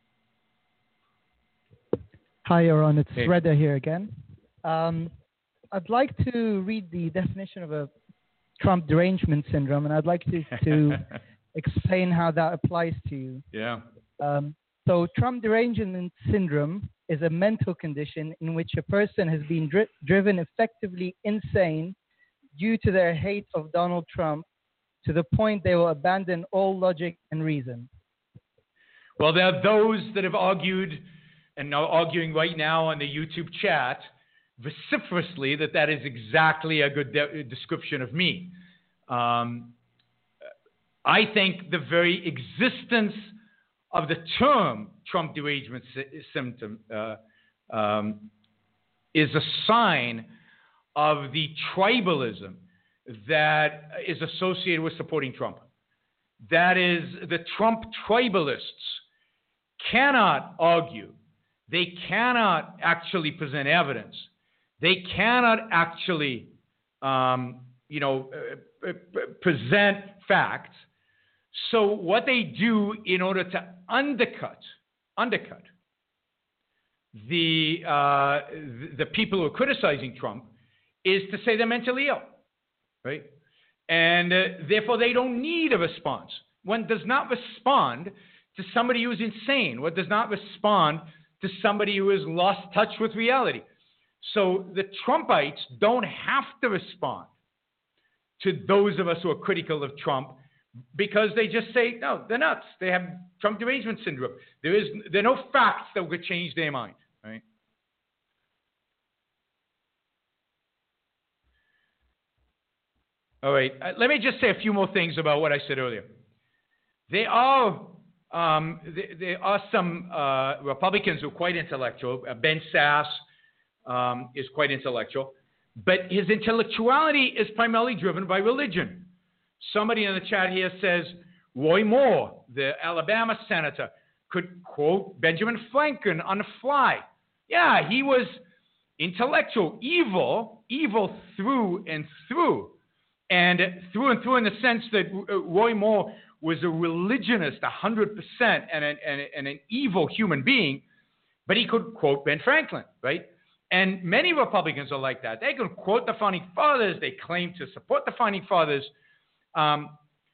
Hi, Yaron. It's Hey. Reda here again. Um, I'd like to read the definition of a Trump derangement syndrome, and I'd like to, to explain how that applies to you. Yeah. Um, so Trump derangement syndrome is a mental condition in which a person has been dri- driven effectively insane due to their hate of Donald Trump to the point they will abandon all logic and reason. Well, there are those that have argued and are arguing right now on the YouTube chat vociferously that that is exactly a good de- description of me. Um, I think the very existence of the term Trump derangement sy- symptom uh, um, is a sign of the tribalism that is associated with supporting Trump. That is, the Trump tribalists cannot argue. They cannot actually present evidence. They cannot actually, um, you know, uh, uh, present facts. So what they do in order to undercut, undercut the uh, the people who are criticizing Trump is to say they're mentally ill, right? And uh, therefore they don't need a response. One does not respond to somebody who is insane. One does not respond to somebody who has lost touch with reality. So the Trumpites don't have to respond to those of us who are critical of Trump because they just say, no, they're nuts. They have Trump derangement syndrome. There is, there are no facts that would change their mind, right? All right. Uh, let me just say a few more things about what I said earlier. There are, um, th- there are some uh, Republicans who are quite intellectual. Uh, Ben Sass, Um, is quite intellectual, but his intellectuality is primarily driven by religion. Somebody in the chat here says Roy Moore, the Alabama senator, could quote Benjamin Franklin on the fly. Yeah, he was intellectual, evil, evil through and through, and through and through in the sense that Roy Moore was a religionist, one hundred percent, and an, and, and an evil human being, but he could quote Ben Franklin, right? And many Republicans are like that. They can quote the Founding Fathers. They claim to support the Founding Fathers. Um,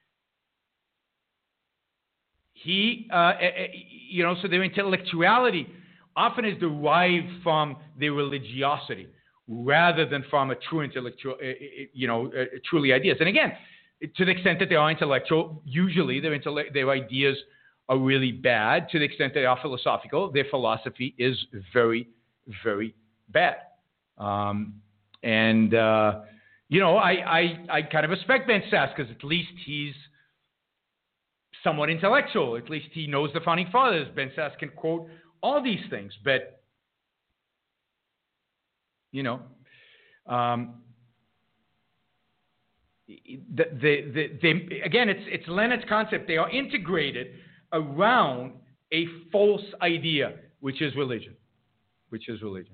he, uh, you know, so their intellectuality often is derived from their religiosity rather than from a true intellectual, you know, truly ideas. And again, to the extent that they are intellectual, usually their, intellect, their ideas are really bad. To the extent that they are philosophical, their philosophy is very, very bad. Um, and, uh, you know, I, I, I kind of respect Ben Sasse because at least he's somewhat intellectual. At least he knows the Founding Fathers. Ben Sasse can quote all these things. But, you know, um, the, the, the, the, again, it's, it's Lenin's concept. They are integrated around a false idea, which is religion, which is religion.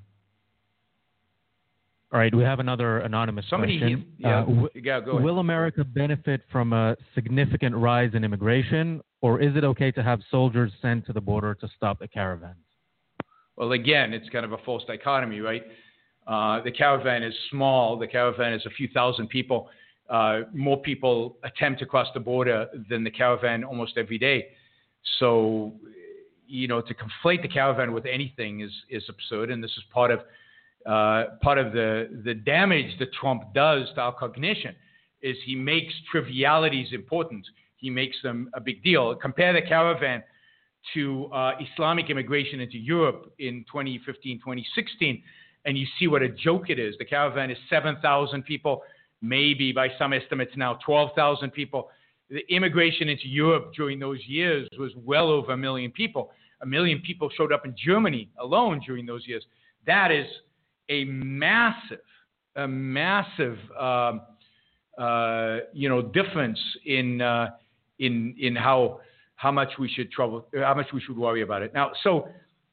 All right, we have another anonymous Somebody question. He, yeah, uh, w- yeah, go ahead. Will America benefit from a significant rise in immigration, or is it okay to have soldiers sent to the border to stop the caravans? Well, again, it's kind of a false dichotomy, right? Uh, the caravan is small. The caravan is a few thousand people. Uh, more people attempt to cross the border than the caravan almost every day. So, you know, to conflate the caravan with anything is is absurd, and this is part of uh, part of the the damage that Trump does to our cognition. Is he makes trivialities important. He makes them a big deal. Compare the caravan to uh, Islamic immigration into Europe in twenty fifteen, twenty sixteen, and you see what a joke it is. The caravan is seven thousand people, maybe by some estimates now twelve thousand people. The immigration into Europe during those years was well over a million people. A million people showed up in Germany alone during those years. That is a massive, a massive, um, uh, you know, difference in uh, in in how how much we should trouble, how much we should worry about it. Now, so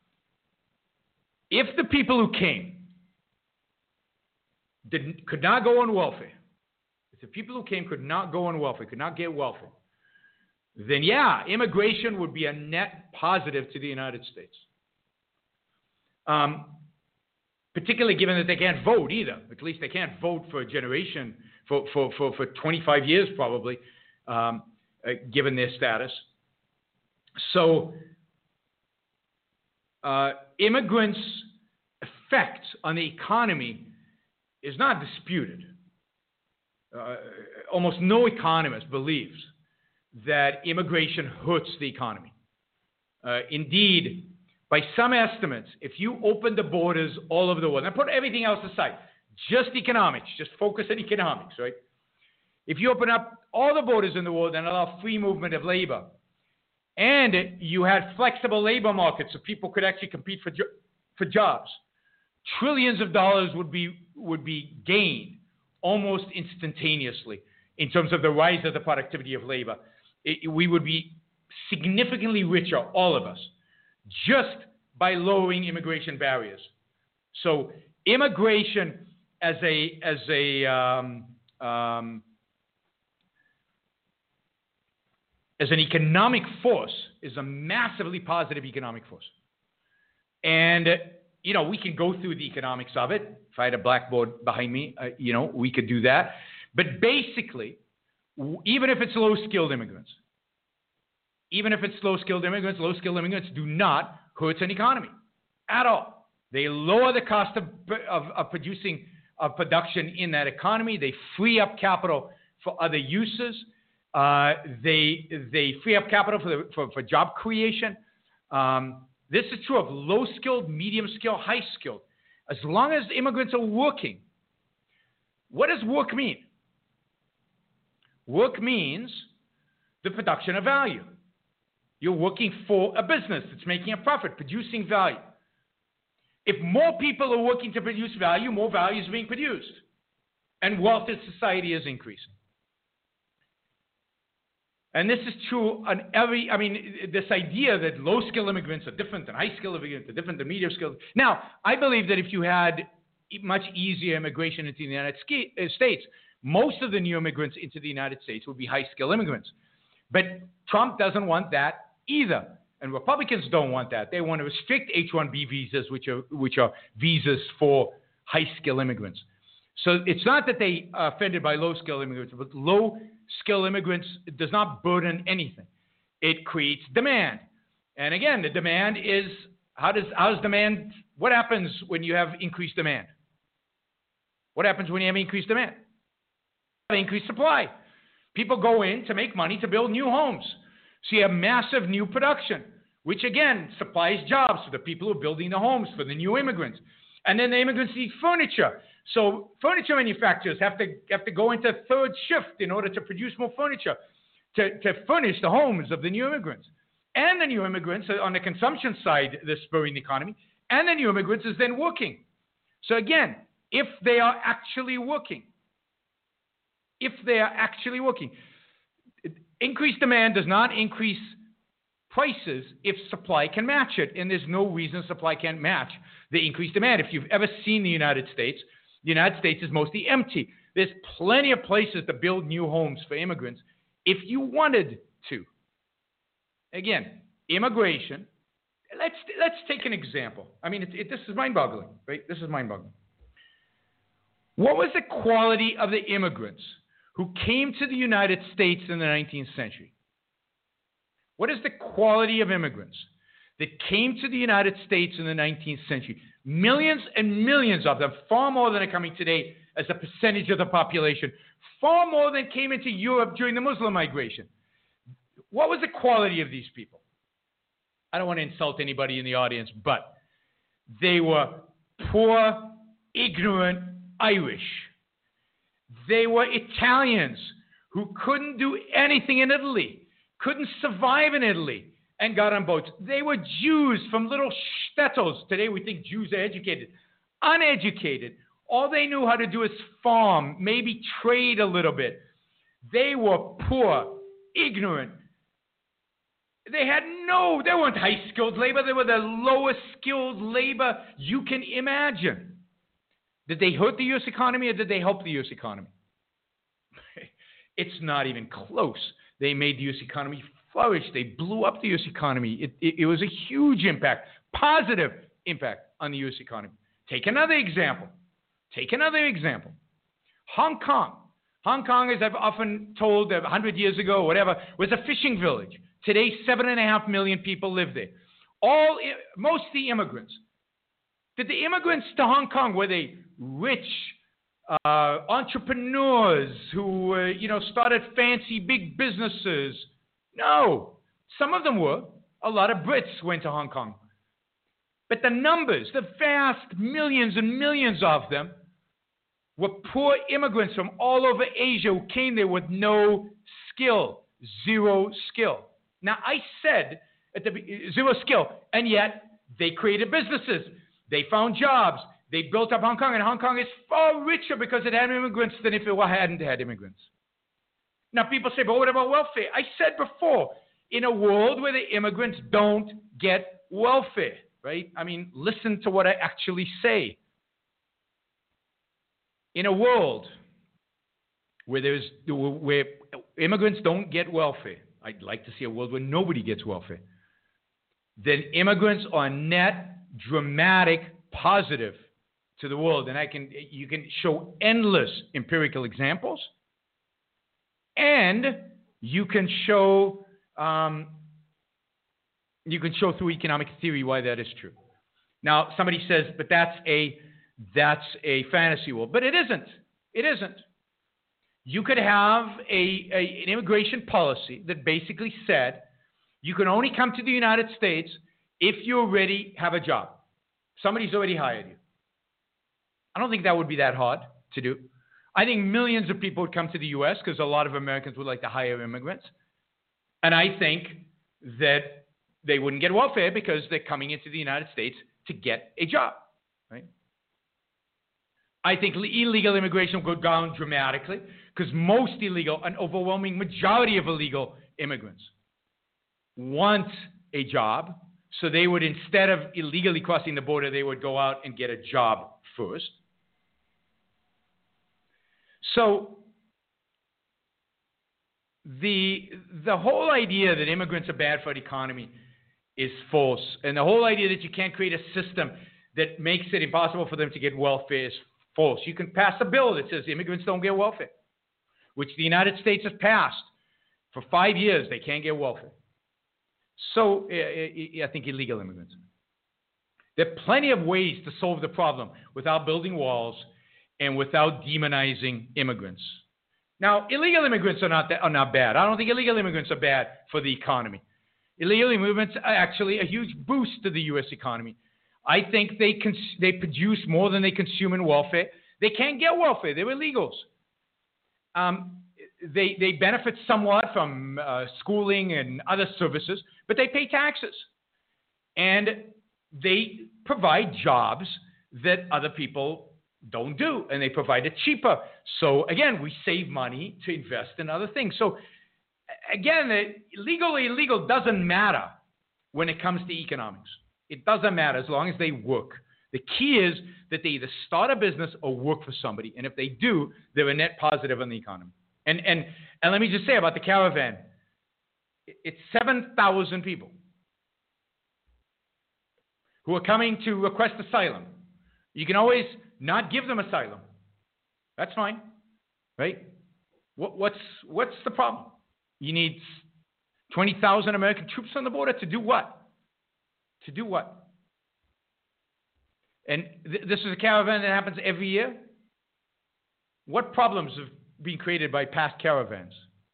if the people who came didn't could not go on welfare. If the people who came could not go on welfare, could not get welfare, then yeah, immigration would be a net positive to the United States. Um, particularly given that they can't vote either. At least they can't vote for a generation, for, for, for, for twenty-five years probably, um, uh, given their status. So uh, immigrants' effect on the economy is not disputed. Uh, almost no economist believes that immigration hurts the economy. Uh, indeed, by some estimates, if you open the borders all over the world, and put everything else aside, just economics, just focus on economics, right? If you open up all the borders in the world and allow free movement of labor, and you had flexible labor markets so people could actually compete for, jo- for jobs, trillions of dollars would be would be gained almost instantaneously in terms of the rise of the productivity of labor. It, we would be significantly richer, all of us, just by lowering immigration barriers. So immigration as a as a um, um, as an economic force is a massively positive economic force. And you know, we can go through the economics of it. If I had a blackboard behind me, uh, you know, we could do that. But basically, w- even if it's low-skilled immigrants, even if it's low-skilled immigrants, low-skilled immigrants do not hurt an economy at all. They lower the cost of, of, of producing of production in that economy. They free up capital for other uses. Uh, they they free up capital for the, for, for job creation. Um, This is true of low-skilled, medium-skilled, high-skilled. As long as immigrants are working, what does work mean? Work means the production of value. You're working for a business that's making a profit, producing value. If more people are working to produce value, more value is being produced. And wealth in society is increasing. And this is true on every, I mean, this idea that low-skilled immigrants are different than high-skilled immigrants are different than medium-skilled. Now, I believe that if you had much easier immigration into the United States, most of the new immigrants into the United States would be high-skilled immigrants. But Trump doesn't want that either. And Republicans don't want that. They want to restrict H one B visas, which are which are visas for high-skill immigrants. So it's not that they are offended by low-skill immigrants, but low-skill immigrants does not burden anything. It creates demand. And again, the demand is, how does, how does demand, what happens when you have increased demand? What happens when you have increased demand? Increased supply. People go in to make money to build new homes. So you have massive new production, which again supplies jobs to the people who are building the homes for the new immigrants. And then the immigrants need furniture. So furniture manufacturers have to have to go into third shift in order to produce more furniture to, to furnish the homes of the new immigrants. And the new immigrants on the consumption side, they're spurring the economy. And the new immigrants is then working. So again, if they are actually working, if they are actually working, increased demand does not increase prices if supply can match it. And there's no reason supply can't match the increased demand. If you've ever seen the United States, the United States is mostly empty. There's plenty of places to build new homes for immigrants if you wanted to. Again, immigration. Let's let's take an example. I mean, it, it, this is mind-boggling, right? This is mind-boggling. What was the quality of the immigrants who came to the United States in the nineteenth century? What is the quality of immigrants that came to the United States in the nineteenth century? Millions and millions of them, far more than are coming today as a percentage of the population, far more than came into Europe during the Muslim migration. What was the quality of these people? I don't want to insult anybody in the audience, but they were poor, ignorant Irish. They were Italians who couldn't do anything in Italy, couldn't survive in Italy, and got on boats. They were Jews from little shtetls. Today we think Jews are educated. Uneducated. All they knew how to do is farm, maybe trade a little bit. They were poor, ignorant. They had no, they weren't high-skilled labor. They were the lowest skilled labor you can imagine. Did they hurt the U S economy or did they help the U S economy? It's not even close. They made the U S economy flourish. They blew up the U S economy. It, it, it was a huge impact, positive impact on the U S economy. Take another example. Take another example. Hong Kong. Hong Kong, as I've often told, a hundred years ago, or whatever, was a fishing village. Today, seven and a half million people live there. All, most of the immigrants. Did the immigrants to Hong Kong, were they rich uh, entrepreneurs who, uh, you know, started fancy big businesses? No. Some of them were. A lot of Brits went to Hong Kong. But the numbers, the vast millions and millions of them, were poor immigrants from all over Asia who came there with no skill, zero skill. Now, I said at the zero skill, and yet they created businesses. They found jobs. They built up Hong Kong, and Hong Kong is far richer because it had immigrants than if it hadn't had immigrants. Now, people say, but what about welfare? I said before, in a world where the immigrants don't get welfare, right? I mean, listen to what I actually say. In a world where there's where immigrants don't get welfare, I'd like to see a world where nobody gets welfare, then immigrants are net dramatic positive to the world. And I can you can show endless empirical examples, and you can show um, you can show through economic theory why that is true. Now, somebody says, but that's a that's a fantasy world. But it isn't. It isn't. You could have a, a an immigration policy that basically said you can only come to the United States if you already have a job. Somebody's already hired you. I don't think that would be that hard to do. I think millions of people would come to the U S because a lot of Americans would like to hire immigrants. And I think that they wouldn't get welfare because they're coming into the United States to get a job, right? I think illegal immigration will go down dramatically because most illegal, an overwhelming majority of illegal immigrants want a job. So they would, instead of illegally crossing the border, they would go out and get a job first. So the, the whole idea that immigrants are bad for the economy is false. And the whole idea that you can't create a system that makes it impossible for them to get welfare is false. You can pass a bill that says immigrants don't get welfare, which the United States has passed. For five years, they can't get welfare. So uh, I think illegal immigrants. There are plenty of ways to solve the problem without building walls and without demonizing immigrants. Now, illegal immigrants are not, that, are not bad. I don't think illegal immigrants are bad for the economy. Illegal immigrants are actually a huge boost to the U S economy. I think they cons- they produce more than they consume in welfare. They can't get welfare. They're illegals. Um, they, they benefit somewhat from uh, schooling and other services, but they pay taxes. And they provide jobs that other people don't do, and they provide it cheaper. So again, we save money to invest in other things. So again, legal or illegal doesn't matter when it comes to economics. It doesn't matter as long as they work. The key is that they either start a business or work for somebody, and if they do, they're a net positive on the economy. And and and let me just say about the caravan, it's seven thousand people who are coming to request asylum. You can always not give them asylum. That's fine, right? What, what's, what's the problem? You need twenty thousand American troops on the border to do what? To do what? And th- this is a caravan that happens every year. What problems have been created by past caravans?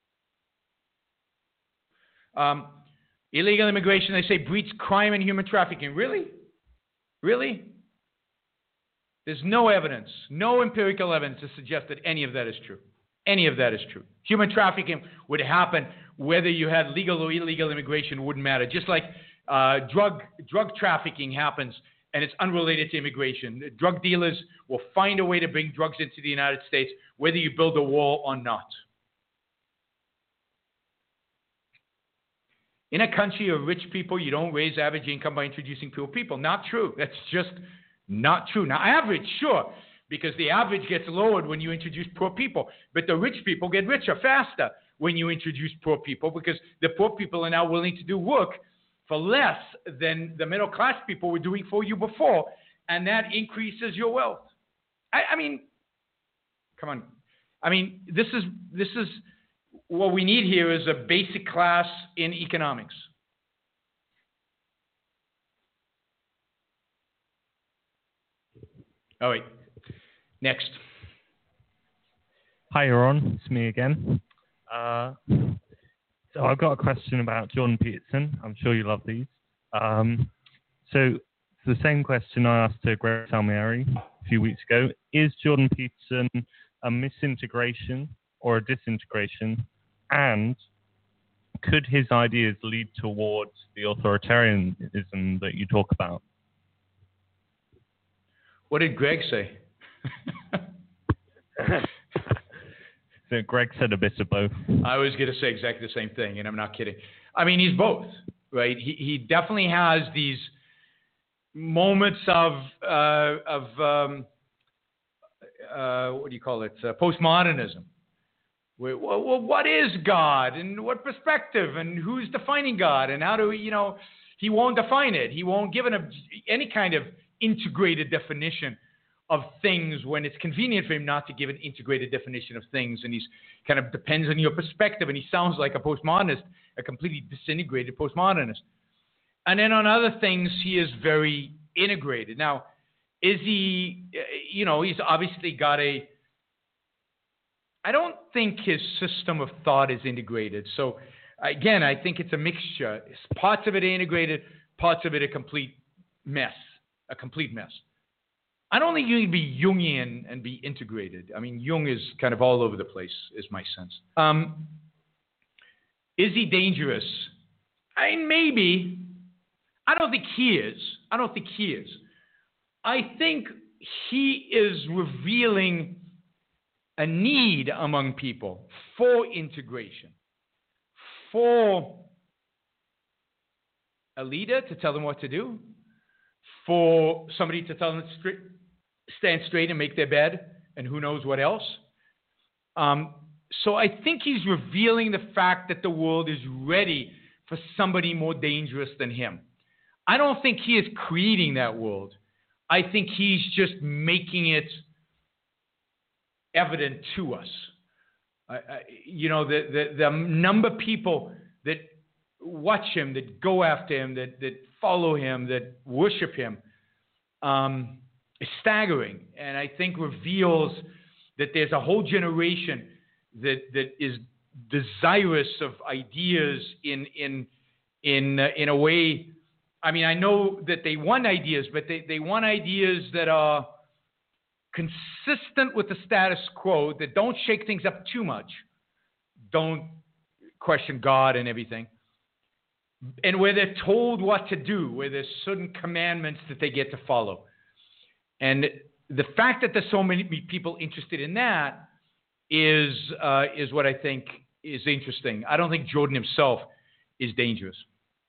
Um, illegal immigration, they say, breeds crime and human trafficking. Really? Really? There's no evidence, no empirical evidence to suggest that any of that is true. Any of that is true. Human trafficking would happen whether you had legal or illegal immigration, wouldn't matter. Just like uh, drug drug trafficking happens and it's unrelated to immigration. Drug dealers will find a way to bring drugs into the United States, whether you build a wall or not. In a country of rich people, you don't raise average income by introducing poor people. Not true. That's just not true. Now, average, sure, because the average gets lowered when you introduce poor people. But the rich people get richer faster when you introduce poor people, because the poor people are now willing to do work for less than the middle class people were doing for you before, and that increases your wealth. I, I mean, come on. I mean, this is this is what we need here is a basic class in economics. All right. Next. Hi, Yaron. It's me again. Uh, so I've got a question about Jordan Peterson. I'm sure you love these. Um, so it's the same question I asked to Greg Salmieri a few weeks ago. Is Jordan Peterson a misintegration or a disintegration? And could his ideas lead towards the authoritarianism that you talk about? What did Greg say? So Greg said a bit of both. I was going to say exactly the same thing, and I'm not kidding. I mean, he's both, right? He he definitely has these moments of uh, of um, uh, what do you call it? Uh, postmodernism. Where, well, what is God, and what perspective, and who's defining God, and how do we, you know? He won't define it. He won't give it a, any kind of integrated definition of things when it's convenient for him not to give an integrated definition of things, and he's kind of depends on your perspective, and he sounds like a postmodernist, a completely disintegrated postmodernist. And then on other things, he is very integrated. Now, is he, you know, he's obviously got a, I don't think his system of thought is integrated. So again, I think it's a mixture. Parts of it are integrated, parts of it are a complete mess, a complete mess. I don't think you can be Jungian and be integrated. I mean, Jung is kind of all over the place, is my sense. Um, is he dangerous? I mean, maybe. I don't think he is. I don't think he is. I think he is revealing a need among people for integration, for a leader to tell them what to do, for somebody to tell them to straight, stand straight and make their bed, and who knows what else. Um, so I think he's revealing the fact that the world is ready for somebody more dangerous than him. I don't think he is creating that world. I think he's just making it evident to us. Uh, you know, the, the, the number of people that watch him, that go after him, that, that follow him, that worship him, um, is staggering. And I think reveals that there's a whole generation that, that is desirous of ideas in, in, in, uh, in a way. I mean, I know that they want ideas, but they, they want ideas that are consistent with the status quo, that don't shake things up too much, don't question God and everything, and where they're told what to do, where there's certain commandments that they get to follow. And the fact that there's so many people interested in that is uh, is what I think is interesting. I don't think Jordan himself is dangerous.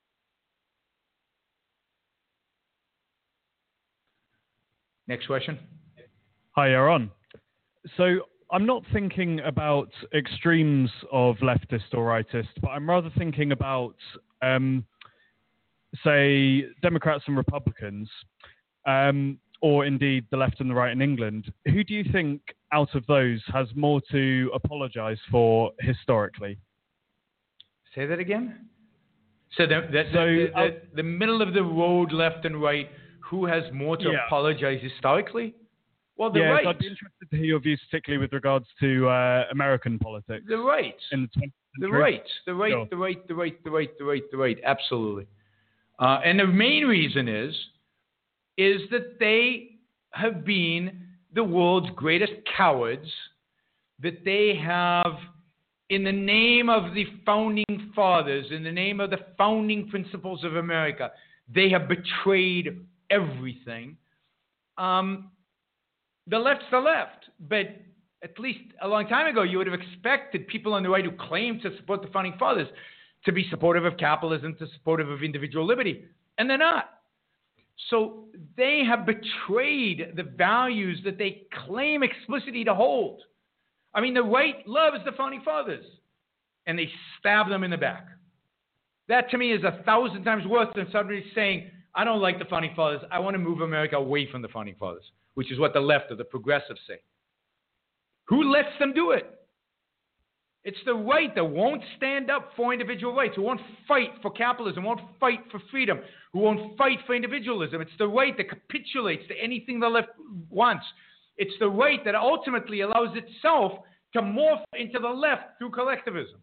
Next question. Hi, Aaron. So I'm not thinking about extremes of leftist or rightist, but I'm rather thinking about, um, say, Democrats and Republicans, um, or indeed the left and the right in England. Who do you think out of those has more to apologize for historically? Say that again? So, the, the, so the, the, uh, the middle of the road, left and right, who has more to yeah. apologize historically? Well, the yeah, right. So I'd be interested to hear your views, particularly with regards to uh, American politics. The right. In the twentieth The century. right. The right, Sure. the right, the right, the right, the right, the right. Absolutely. Uh, and the main reason is, is that they have been the world's greatest cowards, that they have, in the name of the founding fathers, in the name of the founding principles of America, they have betrayed everything. Um, the left's the left, but at least a long time ago, you would have expected people on the right who claim to support the founding fathers to be supportive of capitalism, to supportive of individual liberty, and they're not. So they have betrayed the values that they claim explicitly to hold. I mean, the right loves the founding fathers, and they stab them in the back. That, to me, is a thousand times worse than somebody saying, I don't like the founding fathers. I want to move America away from the founding fathers, which is what the left or the progressives say. Who lets them do it? It's the right that won't stand up for individual rights, who won't fight for capitalism, won't fight for freedom, who won't fight for individualism. It's the right that capitulates to anything the left wants. It's the right that ultimately allows itself to morph into the left through collectivism.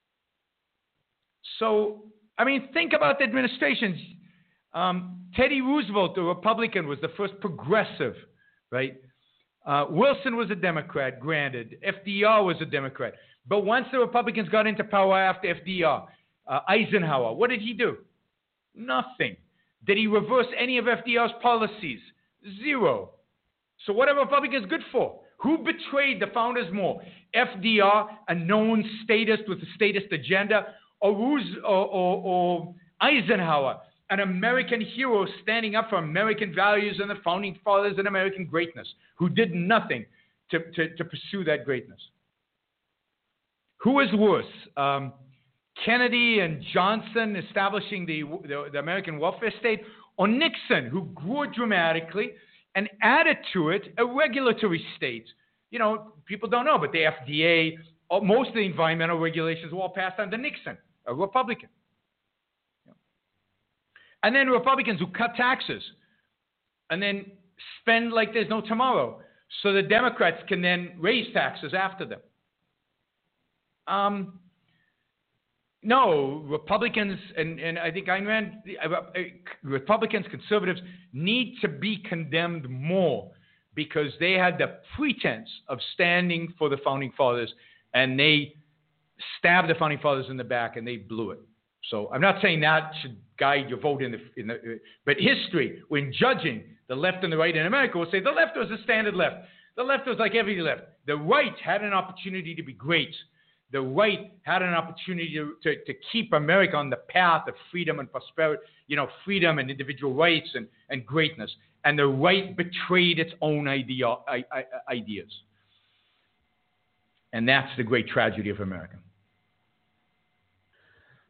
So, I mean, think about the administrations. Um, Teddy Roosevelt, the Republican, was the first progressive, right? Uh, Wilson was a Democrat, granted. F D R was a Democrat. But once the Republicans got into power after F D R, uh, Eisenhower, what did he do? Nothing. Did he reverse any of F D R's policies? Zero. So what are Republicans good for? Who betrayed the founders more? F D R, a known statist with a statist agenda, or, Roos- or, or, or Eisenhower, an American hero standing up for American values and the founding fathers and American greatness, who did nothing to, to, to pursue that greatness? Who is worse? Um, Kennedy and Johnson establishing the, the, the American welfare state, or Nixon, who grew it dramatically and added to it a regulatory state? You know, people don't know, but the F D A, most of the environmental regulations were all passed under Nixon, a Republican. And then Republicans who cut taxes and then spend like there's no tomorrow, so the Democrats can then raise taxes after them. Um, no, Republicans, and, and I think Ayn Rand, uh, Republicans, conservatives need to be condemned more because they had the pretense of standing for the founding fathers, and they stabbed the founding fathers in the back and they blew it. So I'm not saying that should guide your vote in the, in the but history, when judging the left and the right in America, will say the left was a standard left. The left was like every left. The right had an opportunity to be great. The right had an opportunity to, to, to keep America on the path of freedom and prosperity, you know, freedom and individual rights and, and greatness. And the right betrayed its own idea, I, I, ideas. And that's the great tragedy of America.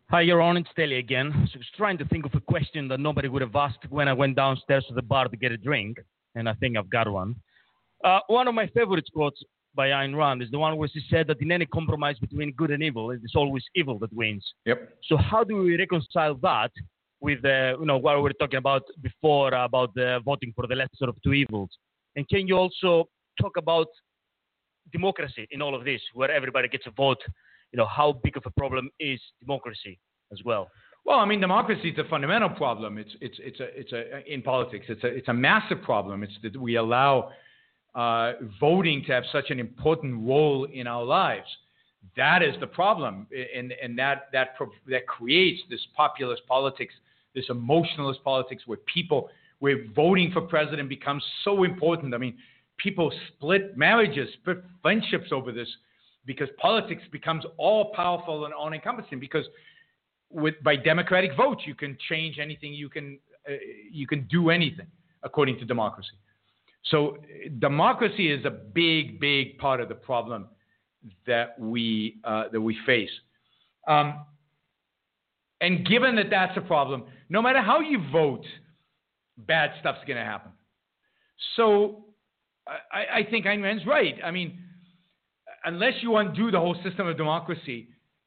Hi, you're on. It's Telly again. So I was trying to think of a question that nobody would have asked when I went downstairs to the bar to get a drink, and I think I've got one. Uh, one of my favorite quotes by Ayn Rand is the one where she said that in any compromise between good and evil, it is always evil that wins. Yep. So how do we reconcile that with uh, you know what we were talking about before about uh, voting for the lesser of two evils? And can you also talk about democracy in all of this, where everybody gets a vote? You know, how big of a problem is democracy as well? Well, I mean, democracy is a fundamental problem. It's it's it's a it's a in politics. It's a it's a massive problem. It's that we allow uh, voting to have such an important role in our lives. That is the problem, and and that that that creates this populist politics, this emotionalist politics, where people, where voting for president becomes so important. I mean, people split marriages, split friendships over this, because politics becomes all powerful and all encompassing. Because with by democratic votes, you can change anything, you can uh, you can do anything according to democracy. So democracy is a big, big part of the problem that we uh, that we face. Um, and given that that's a problem, no matter how you vote, bad stuff's going to happen. So I, I think Ayn Rand's right. I mean, unless you undo the whole system of democracy,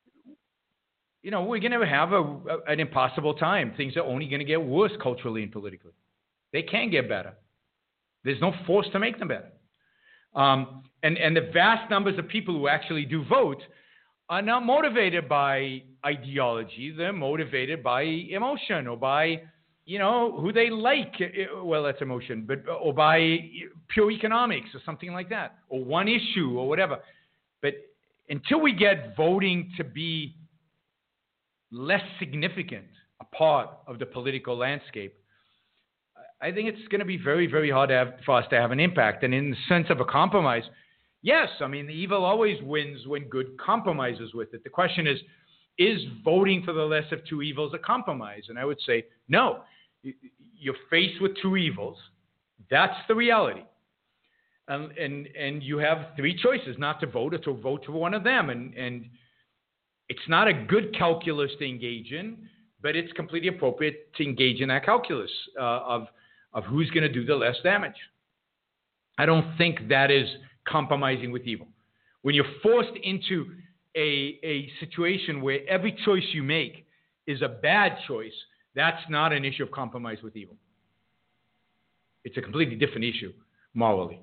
you know, we're going to have a, a, an impossible time. Things are only going to get worse culturally and politically. They can't get better. There's no force to make them better. Um, and, and the vast numbers of people who actually do vote are not motivated by ideology. They're motivated by emotion, or by, you know, who they like. Well, that's emotion, but or by pure economics or something like that, or one issue or whatever. But until we get voting to be less significant a part of the political landscape, I think it's going to be very, very hard to have, for us to have an impact. And in the sense of a compromise, yes, I mean, the evil always wins when good compromises with it. The question is, is voting for the less of two evils a compromise? And I would say, no. You're faced with two evils. That's the reality. And, and, and you have three choices: not to vote, or to vote for one of them. And, and it's not a good calculus to engage in, but it's completely appropriate to engage in that calculus uh, of, of who's going to do the less damage. I don't think that is compromising with evil. When you're forced into a, a situation where every choice you make is a bad choice, that's not an issue of compromise with evil. It's a completely different issue morally.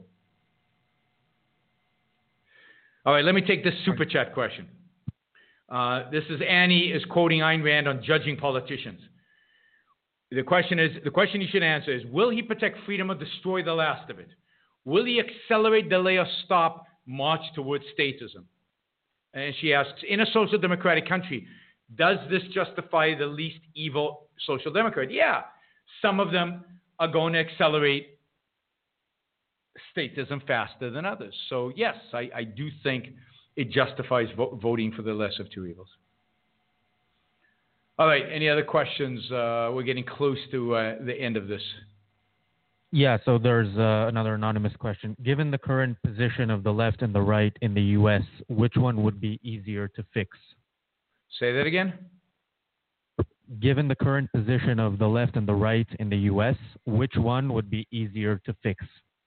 All right, let me take this super chat question. Uh, this is Annie is quoting Ayn Rand on judging politicians. The question is, the question you should answer is, will he protect freedom or destroy the last of it? Will he accelerate, delay, or stop march towards statism? And she asks, in a social democratic country, does this justify the least evil social democrat? Yeah, some of them are going to accelerate statism faster than others. So yes, I, I do think it justifies vo- voting for the less of two evils. All right, any other questions? Uh, we're getting close to uh, the end of this. Yeah, so there's uh, another anonymous question. Given the current position of the left and the right in the U S, which one would be easier to fix? Say that again? Given the current position of the left and the right in the U S, which one would be easier to fix?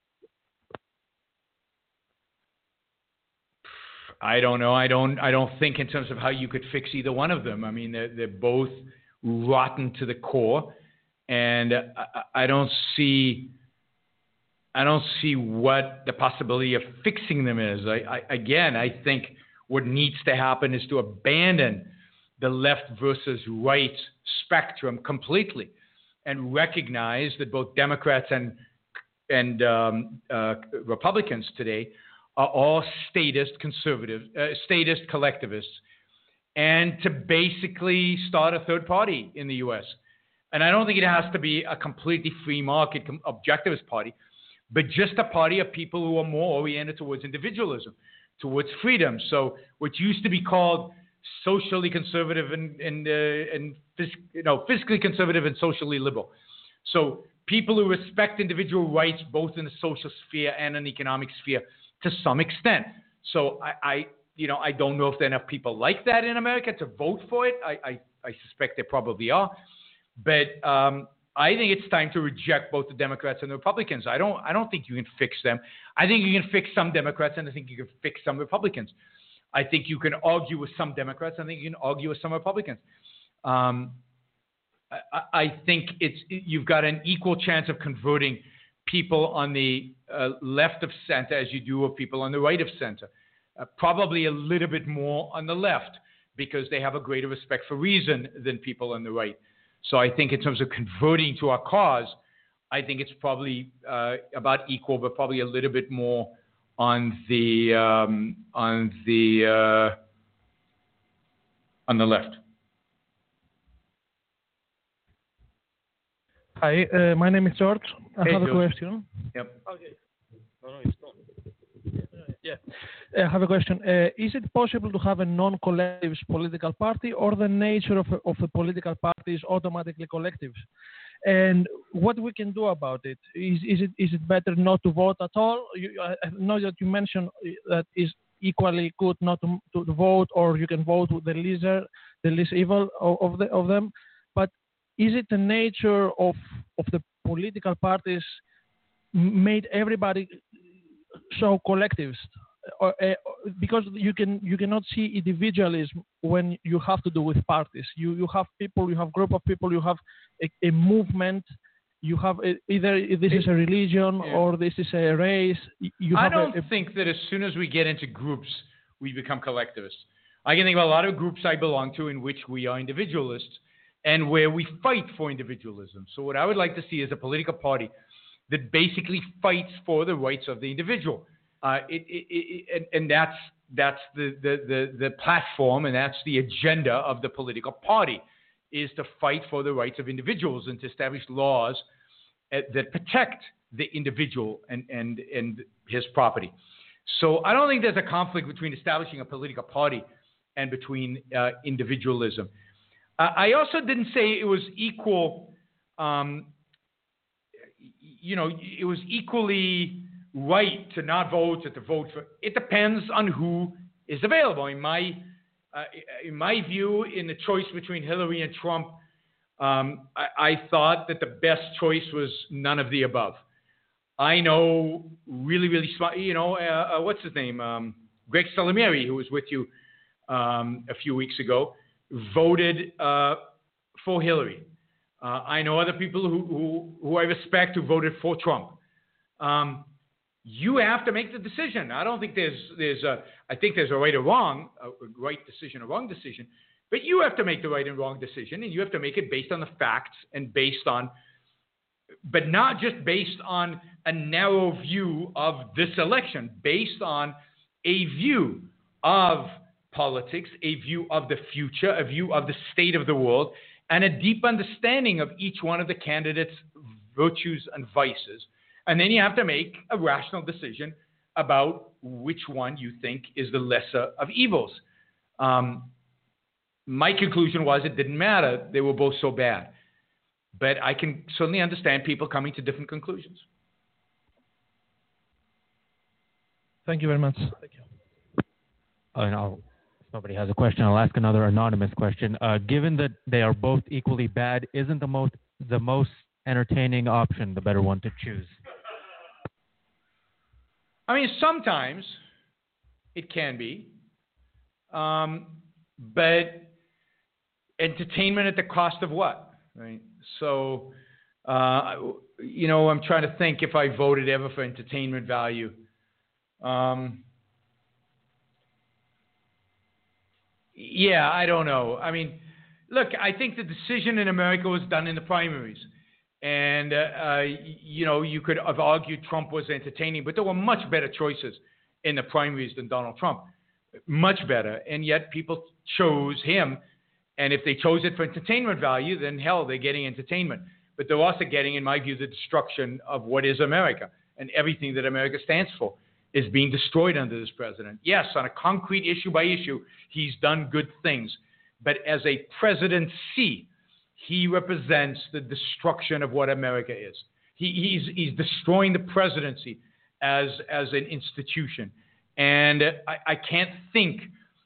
I don't know. I don't. I don't think in terms of how you could fix either one of them. I mean, they're, they're both rotten to the core, and I, I don't see. I don't see what the possibility of fixing them is. I, I, again, I think what needs to happen is to abandon the left versus right spectrum completely, and recognize that both Democrats and and um, uh, Republicans today are all statist conservatives, uh, statist collectivists, and to basically start a third party in the U S. And I don't think it has to be a completely free market objectivist party, but just a party of people who are more oriented towards individualism, towards freedom. So what used to be called socially conservative and and uh, and phys- you know fiscally conservative and socially liberal. So people who respect individual rights both in the social sphere and in the economic sphere to some extent. So I, I, you know, I don't know if there are enough people like that in America to vote for it. I, I, I suspect there probably are. But um, I think it's time to reject both the Democrats and the Republicans. I don't I don't think you can fix them. I think you can fix some Democrats, and I think you can fix some Republicans. I think you can argue with some Democrats. I think you can argue with some Republicans. Um, I, I think it's you've got an equal chance of converting people on the uh, left of center as you do of people on the right of center. Uh, probably a little bit more on the left because they have a greater respect for reason than people on the right. So I think in terms of converting to our cause, I think it's probably uh, about equal, but probably a little bit more on the um, on the uh, on the left. Hi, uh, my name is George. I Hey, have a George. question. Yep. Okay. No, no, it's not. Yeah. I have a question. Uh, is it possible to have a non-collective political party, or the nature of, a, of the political party is automatically collective? And what we can do about it? Is, is it is it better not to vote at all? You, I know that you mentioned that it's equally good not to, to vote, or you can vote with the lesser, the least evil of, of, the, of them. But is it the nature of of the political parties made everybody so collectivist? Or, uh, because you can you cannot see individualism when you have to do with parties. You you have people, you have group of people, you have a, a movement. You have a, either this is a religion Yeah. or this is a race. You I have don't a, a, think that as soon as we get into groups, we become collectivists. I can think of a lot of groups I belong to in which we are individualists and where we fight for individualism. So what I would like to see is a political party that basically fights for the rights of the individual. Uh, it, it, it, and, and that's that's the, the, the, the platform, and that's the agenda of the political party, is to fight for the rights of individuals and to establish laws uh, that protect the individual and, and, and his property. So I don't think there's a conflict between establishing a political party and between uh, individualism. Uh, I also didn't say it was equal, um, you know, it was equally right to not vote or to vote for. It depends on who is available. In my, uh, in my view, in the choice between Hillary and Trump, um, I, I thought that the best choice was none of the above. I know really, really smart, you know, uh, uh, what's his name? Um, Greg Salameri, who was with you um, a few weeks ago, voted uh, for Hillary. Uh, I know other people who, who, who I respect who voted for Trump. Um, you have to make the decision. I don't think there's, there's a, I think there's a right or wrong, a right decision or wrong decision, but you have to make the right and wrong decision, and you have to make it based on the facts and based on, but not just based on a narrow view of this election, based on a view of politics, a view of the future, a view of the state of the world, and a deep understanding of each one of the candidates' virtues and vices. And then you have to make a rational decision about which one you think is the lesser of evils. Um, my conclusion was it didn't matter. They were both so bad. But I can certainly understand people coming to different conclusions. Thank you very much. Thank you. And I'll, if nobody has a question, I'll ask another anonymous question. Uh, given that they are both equally bad, isn't the most the most entertaining option the better one to choose? I mean, sometimes it can be, um, but entertainment at the cost of what, right? So, uh, you know, I'm trying to think if I voted ever for entertainment value. Um, yeah, I don't know. I mean, look, I think the decision in America was done in the primaries. And, uh, uh, you know, you could have argued Trump was entertaining, but there were much better choices in the primaries than Donald Trump. Much better. And yet people chose him. And if they chose it for entertainment value, then hell, they're getting entertainment. But they're also getting, in my view, the destruction of what is America. And everything that America stands for is being destroyed under this president. Yes, on a concrete issue by issue, he's done good things. But as a presidency, he represents the destruction of what America is. He, he's, he's destroying the presidency as, as an institution. And I, I can't think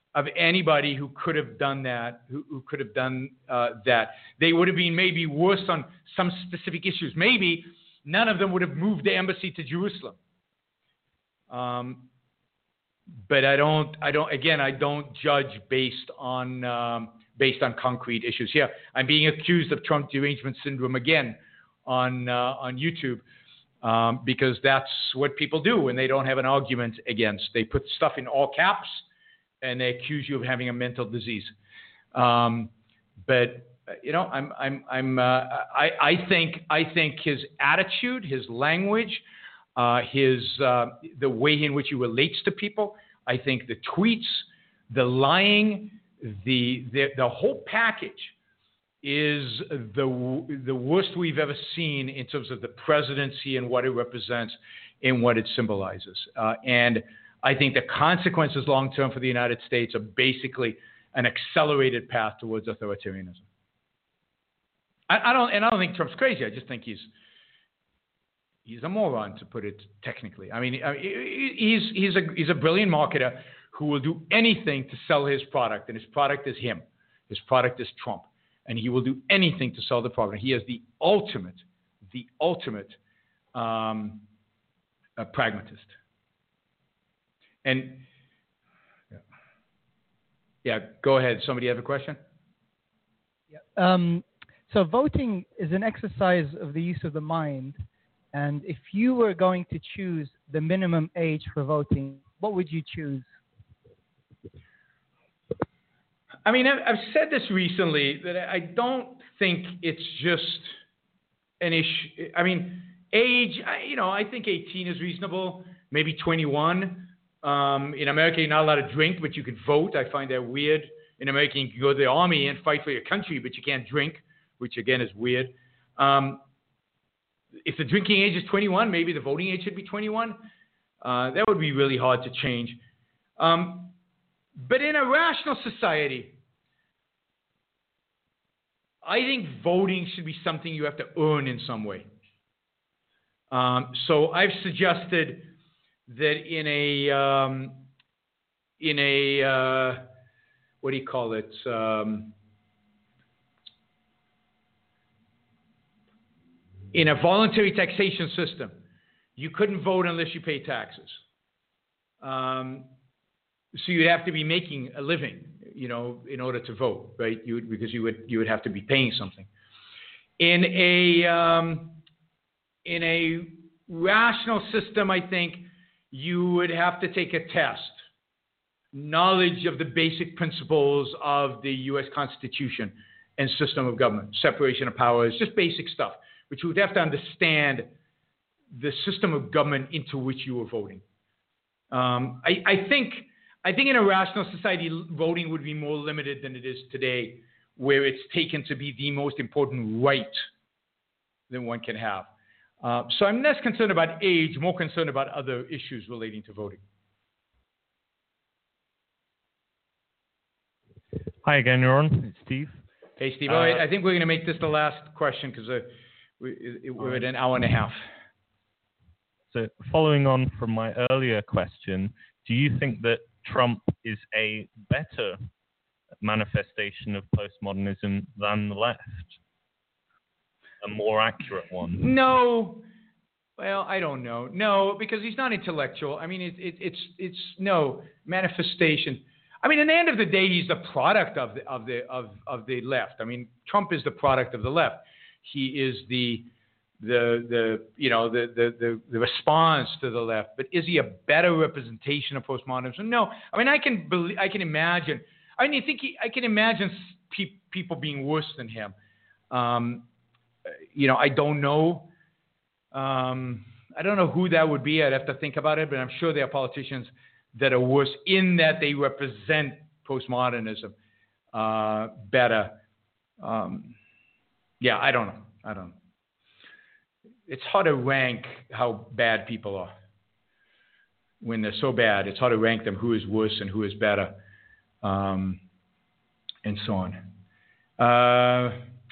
of anybody who could have done that, who, who could have done uh, that. They would have been maybe worse on some specific issues. Maybe none of them would have moved the embassy to Jerusalem. Um, but I don't, I don't, again, I don't judge based on, um, based on concrete issues. Here, I'm being accused of Trump derangement syndrome again on, uh, on YouTube. Um, because that's what people do when they don't have an argument against. They put stuff in all caps and they accuse you of having a mental disease. Um, but you know, I'm, I'm, I'm, uh, I, I think, I think his attitude, his language, uh, his, uh, the way in which he relates to people. I think the tweets, the lying, the, the, the whole package is the the worst we've ever seen in terms of the presidency and what it represents and what it symbolizes. Uh, and I think the consequences long term for the United States are basically an accelerated path towards authoritarianism. I, I don't, and I don't think Trump's crazy. I just think he's he's a moron, to put it technically. I mean, he's he's a he's a brilliant marketer who will do anything to sell his product, and his product is him. His product is Trump. And he will do anything to solve the problem. He is the ultimate, the ultimate um, uh, pragmatist. And yeah. yeah, go ahead. Somebody have a question? Yeah. Um, so voting is an exercise of the use of the mind. And if you were going to choose the minimum age for voting, what would you choose? I mean, I've said this recently that I don't think it's just an issue. I mean, age, I, you know, I think eighteen is reasonable, maybe twenty-one. Um, in America, you're not allowed to drink, but you can vote. I find that weird. In America, you can go to the army and fight for your country, but you can't drink, which again is weird. Um, if the drinking age is twenty-one, maybe the voting age should be twenty-one. Uh, that would be really hard to change. Um, but in a rational society, I think voting should be something you have to earn in some way. Um, so I've suggested that in a um, in a uh, what do you call it? Um, in a voluntary taxation system, you couldn't vote unless you pay taxes. Um, so you'd have to be making a living, you know, in order to vote, right? You would, because you would you would have to be paying something. In a um, in a rational system, I think you would have to take a test, knowledge of the basic principles of the U S Constitution and system of government, separation of powers, just basic stuff, which you would have to understand the system of government into which you were voting. Um, I, I think. I think in a rational society, voting would be more limited than it is today, where it's taken to be the most important right that one can have. Uh, so I'm less concerned about age, more concerned about other issues relating to voting. Hi again, Yaron. It's Steve. Hey, Steve. Uh, All right, I think we're going to make this the last question because uh, we, we're at an hour and a half. So following on from my earlier question, do you think that Trump is a better manifestation of postmodernism than the left? A more accurate one? No. Well, I don't know. No, because he's not intellectual. I mean, it, it, it's it's no manifestation. I mean, at the end of the day, he's the product of the of the of, of the left. I mean, Trump is the product of the left. He is the the the you know the, the the the response to the left. But is he a better representation of postmodernism? No. I mean, I can believe, I can imagine. I mean, I think he, I can imagine pe- people being worse than him. Um, you know, I don't know. Um, I don't know who that would be. I'd have to think about it. But I'm sure there are politicians that are worse in that they represent postmodernism uh, better. Um, yeah, I don't know. I don't know. It's hard to rank how bad people are. When they're so bad, it's hard to rank them who is worse and who is better, um, and so on. Uh,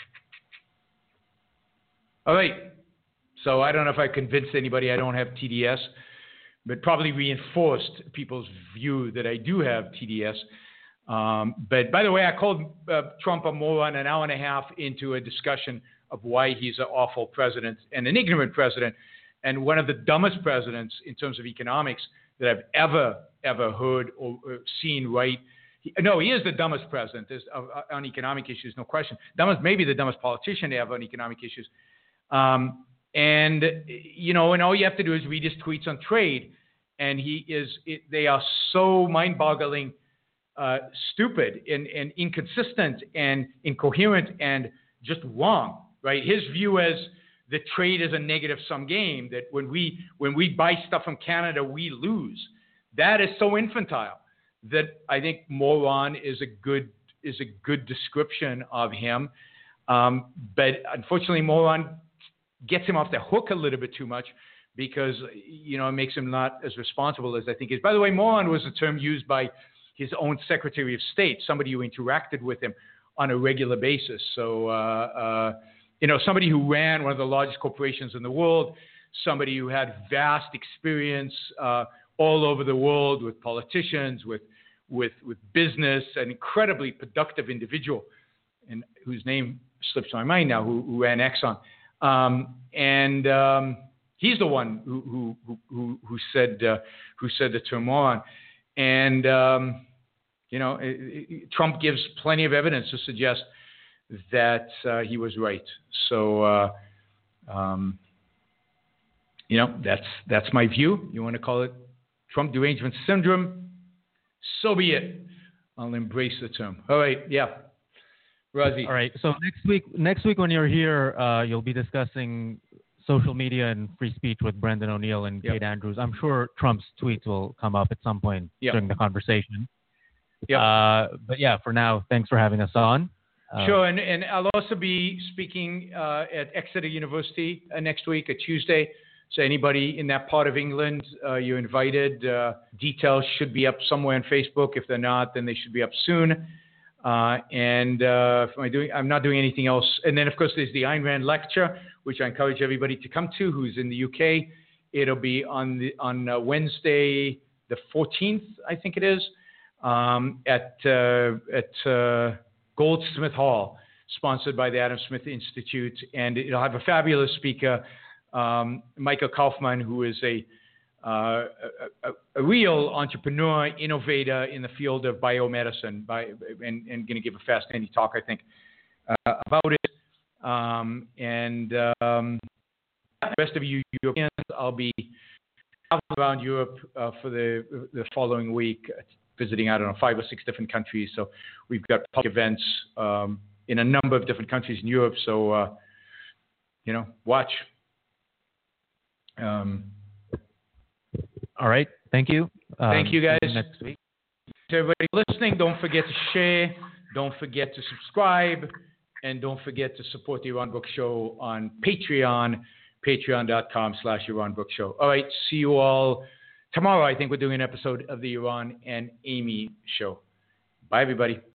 all right. So I don't know if I convinced anybody I don't have T D S, but probably reinforced people's view that I do have T D S. Um, but by the way, I called uh, Trump a moron an hour and a half into a discussion of why he's an awful president and an ignorant president and one of the dumbest presidents in terms of economics that I've ever, ever heard or, or seen write. He, no, he is the dumbest president uh, on economic issues, no question. Dumbest, maybe the dumbest politician ever on economic issues. Um, and, you know, and all you have to do is read his tweets on trade. And he is, it, they are so mind-boggling, uh, stupid and, and inconsistent and incoherent and just wrong, right? His view as the trade is a negative-sum game, that when we, when we buy stuff from Canada, we lose. That is so infantile that I think moron is a good, is a good description of him. Um, but unfortunately, moron gets him off the hook a little bit too much, because, you know, it makes him not as responsible as I think he is. By the way, moron was a term used by his own Secretary of State, somebody who interacted with him on a regular basis. So, uh, uh, you know, somebody who ran one of the largest corporations in the world, somebody who had vast experience uh, all over the world with politicians, with, with, with business, an incredibly productive individual, and whose name slips my mind now, who, who ran Exxon. Um, and... Um, He's the one who who who, who said uh, who said the term moron, and um, you know, it, it, Trump gives plenty of evidence to suggest that uh, he was right. So, uh, um, you know, that's that's my view. You want to call it Trump derangement syndrome? So be it. I'll embrace the term. All right, yeah, Razi. All right. So next week, next week when you're here, uh, you'll be discussing social media and free speech with Brendan O'Neill and yep. Kate Andrews. I'm sure Trump's tweets will come up at some point yep. during the conversation. Yep. Uh, but yeah, for now, thanks for having us on. Uh, sure, and, and I'll also be speaking uh, at Exeter University uh, next week, a Tuesday. So anybody in that part of England, uh, you're invited. Uh, details should be up somewhere on Facebook. If they're not, then they should be up soon. Uh, and uh, am I doing, I'm not doing anything else. And then, of course, there's the Ayn Rand lecture, which I encourage everybody to come to who's in the U K. It'll be on the on uh, Wednesday, the fourteenth, I think it is, um, at uh, at uh, Goldsmith Hall, sponsored by the Adam Smith Institute. And it'll have a fabulous speaker, um, Michael Kaufman, who is a Uh, a, a, a real entrepreneur, innovator in the field of biomedicine, by, and, and going to give a fascinating talk, I think, uh, about it. Um, and um, the rest of you Europeans, I'll be traveling around Europe uh, for the the following week, visiting, I don't know, five or six different countries. So we've got public events um, in a number of different countries in Europe. So, uh, you know, watch. Um, All right. Thank you. Um, Thank you, guys. Next week. To everybody listening, don't forget to share, don't forget to subscribe, and don't forget to support the Yaron Brook Show on Patreon, patreon.com slash Yaron Brook Show. All right. See you all tomorrow. I think we're doing an episode of the Yaron and Amy Show. Bye, everybody.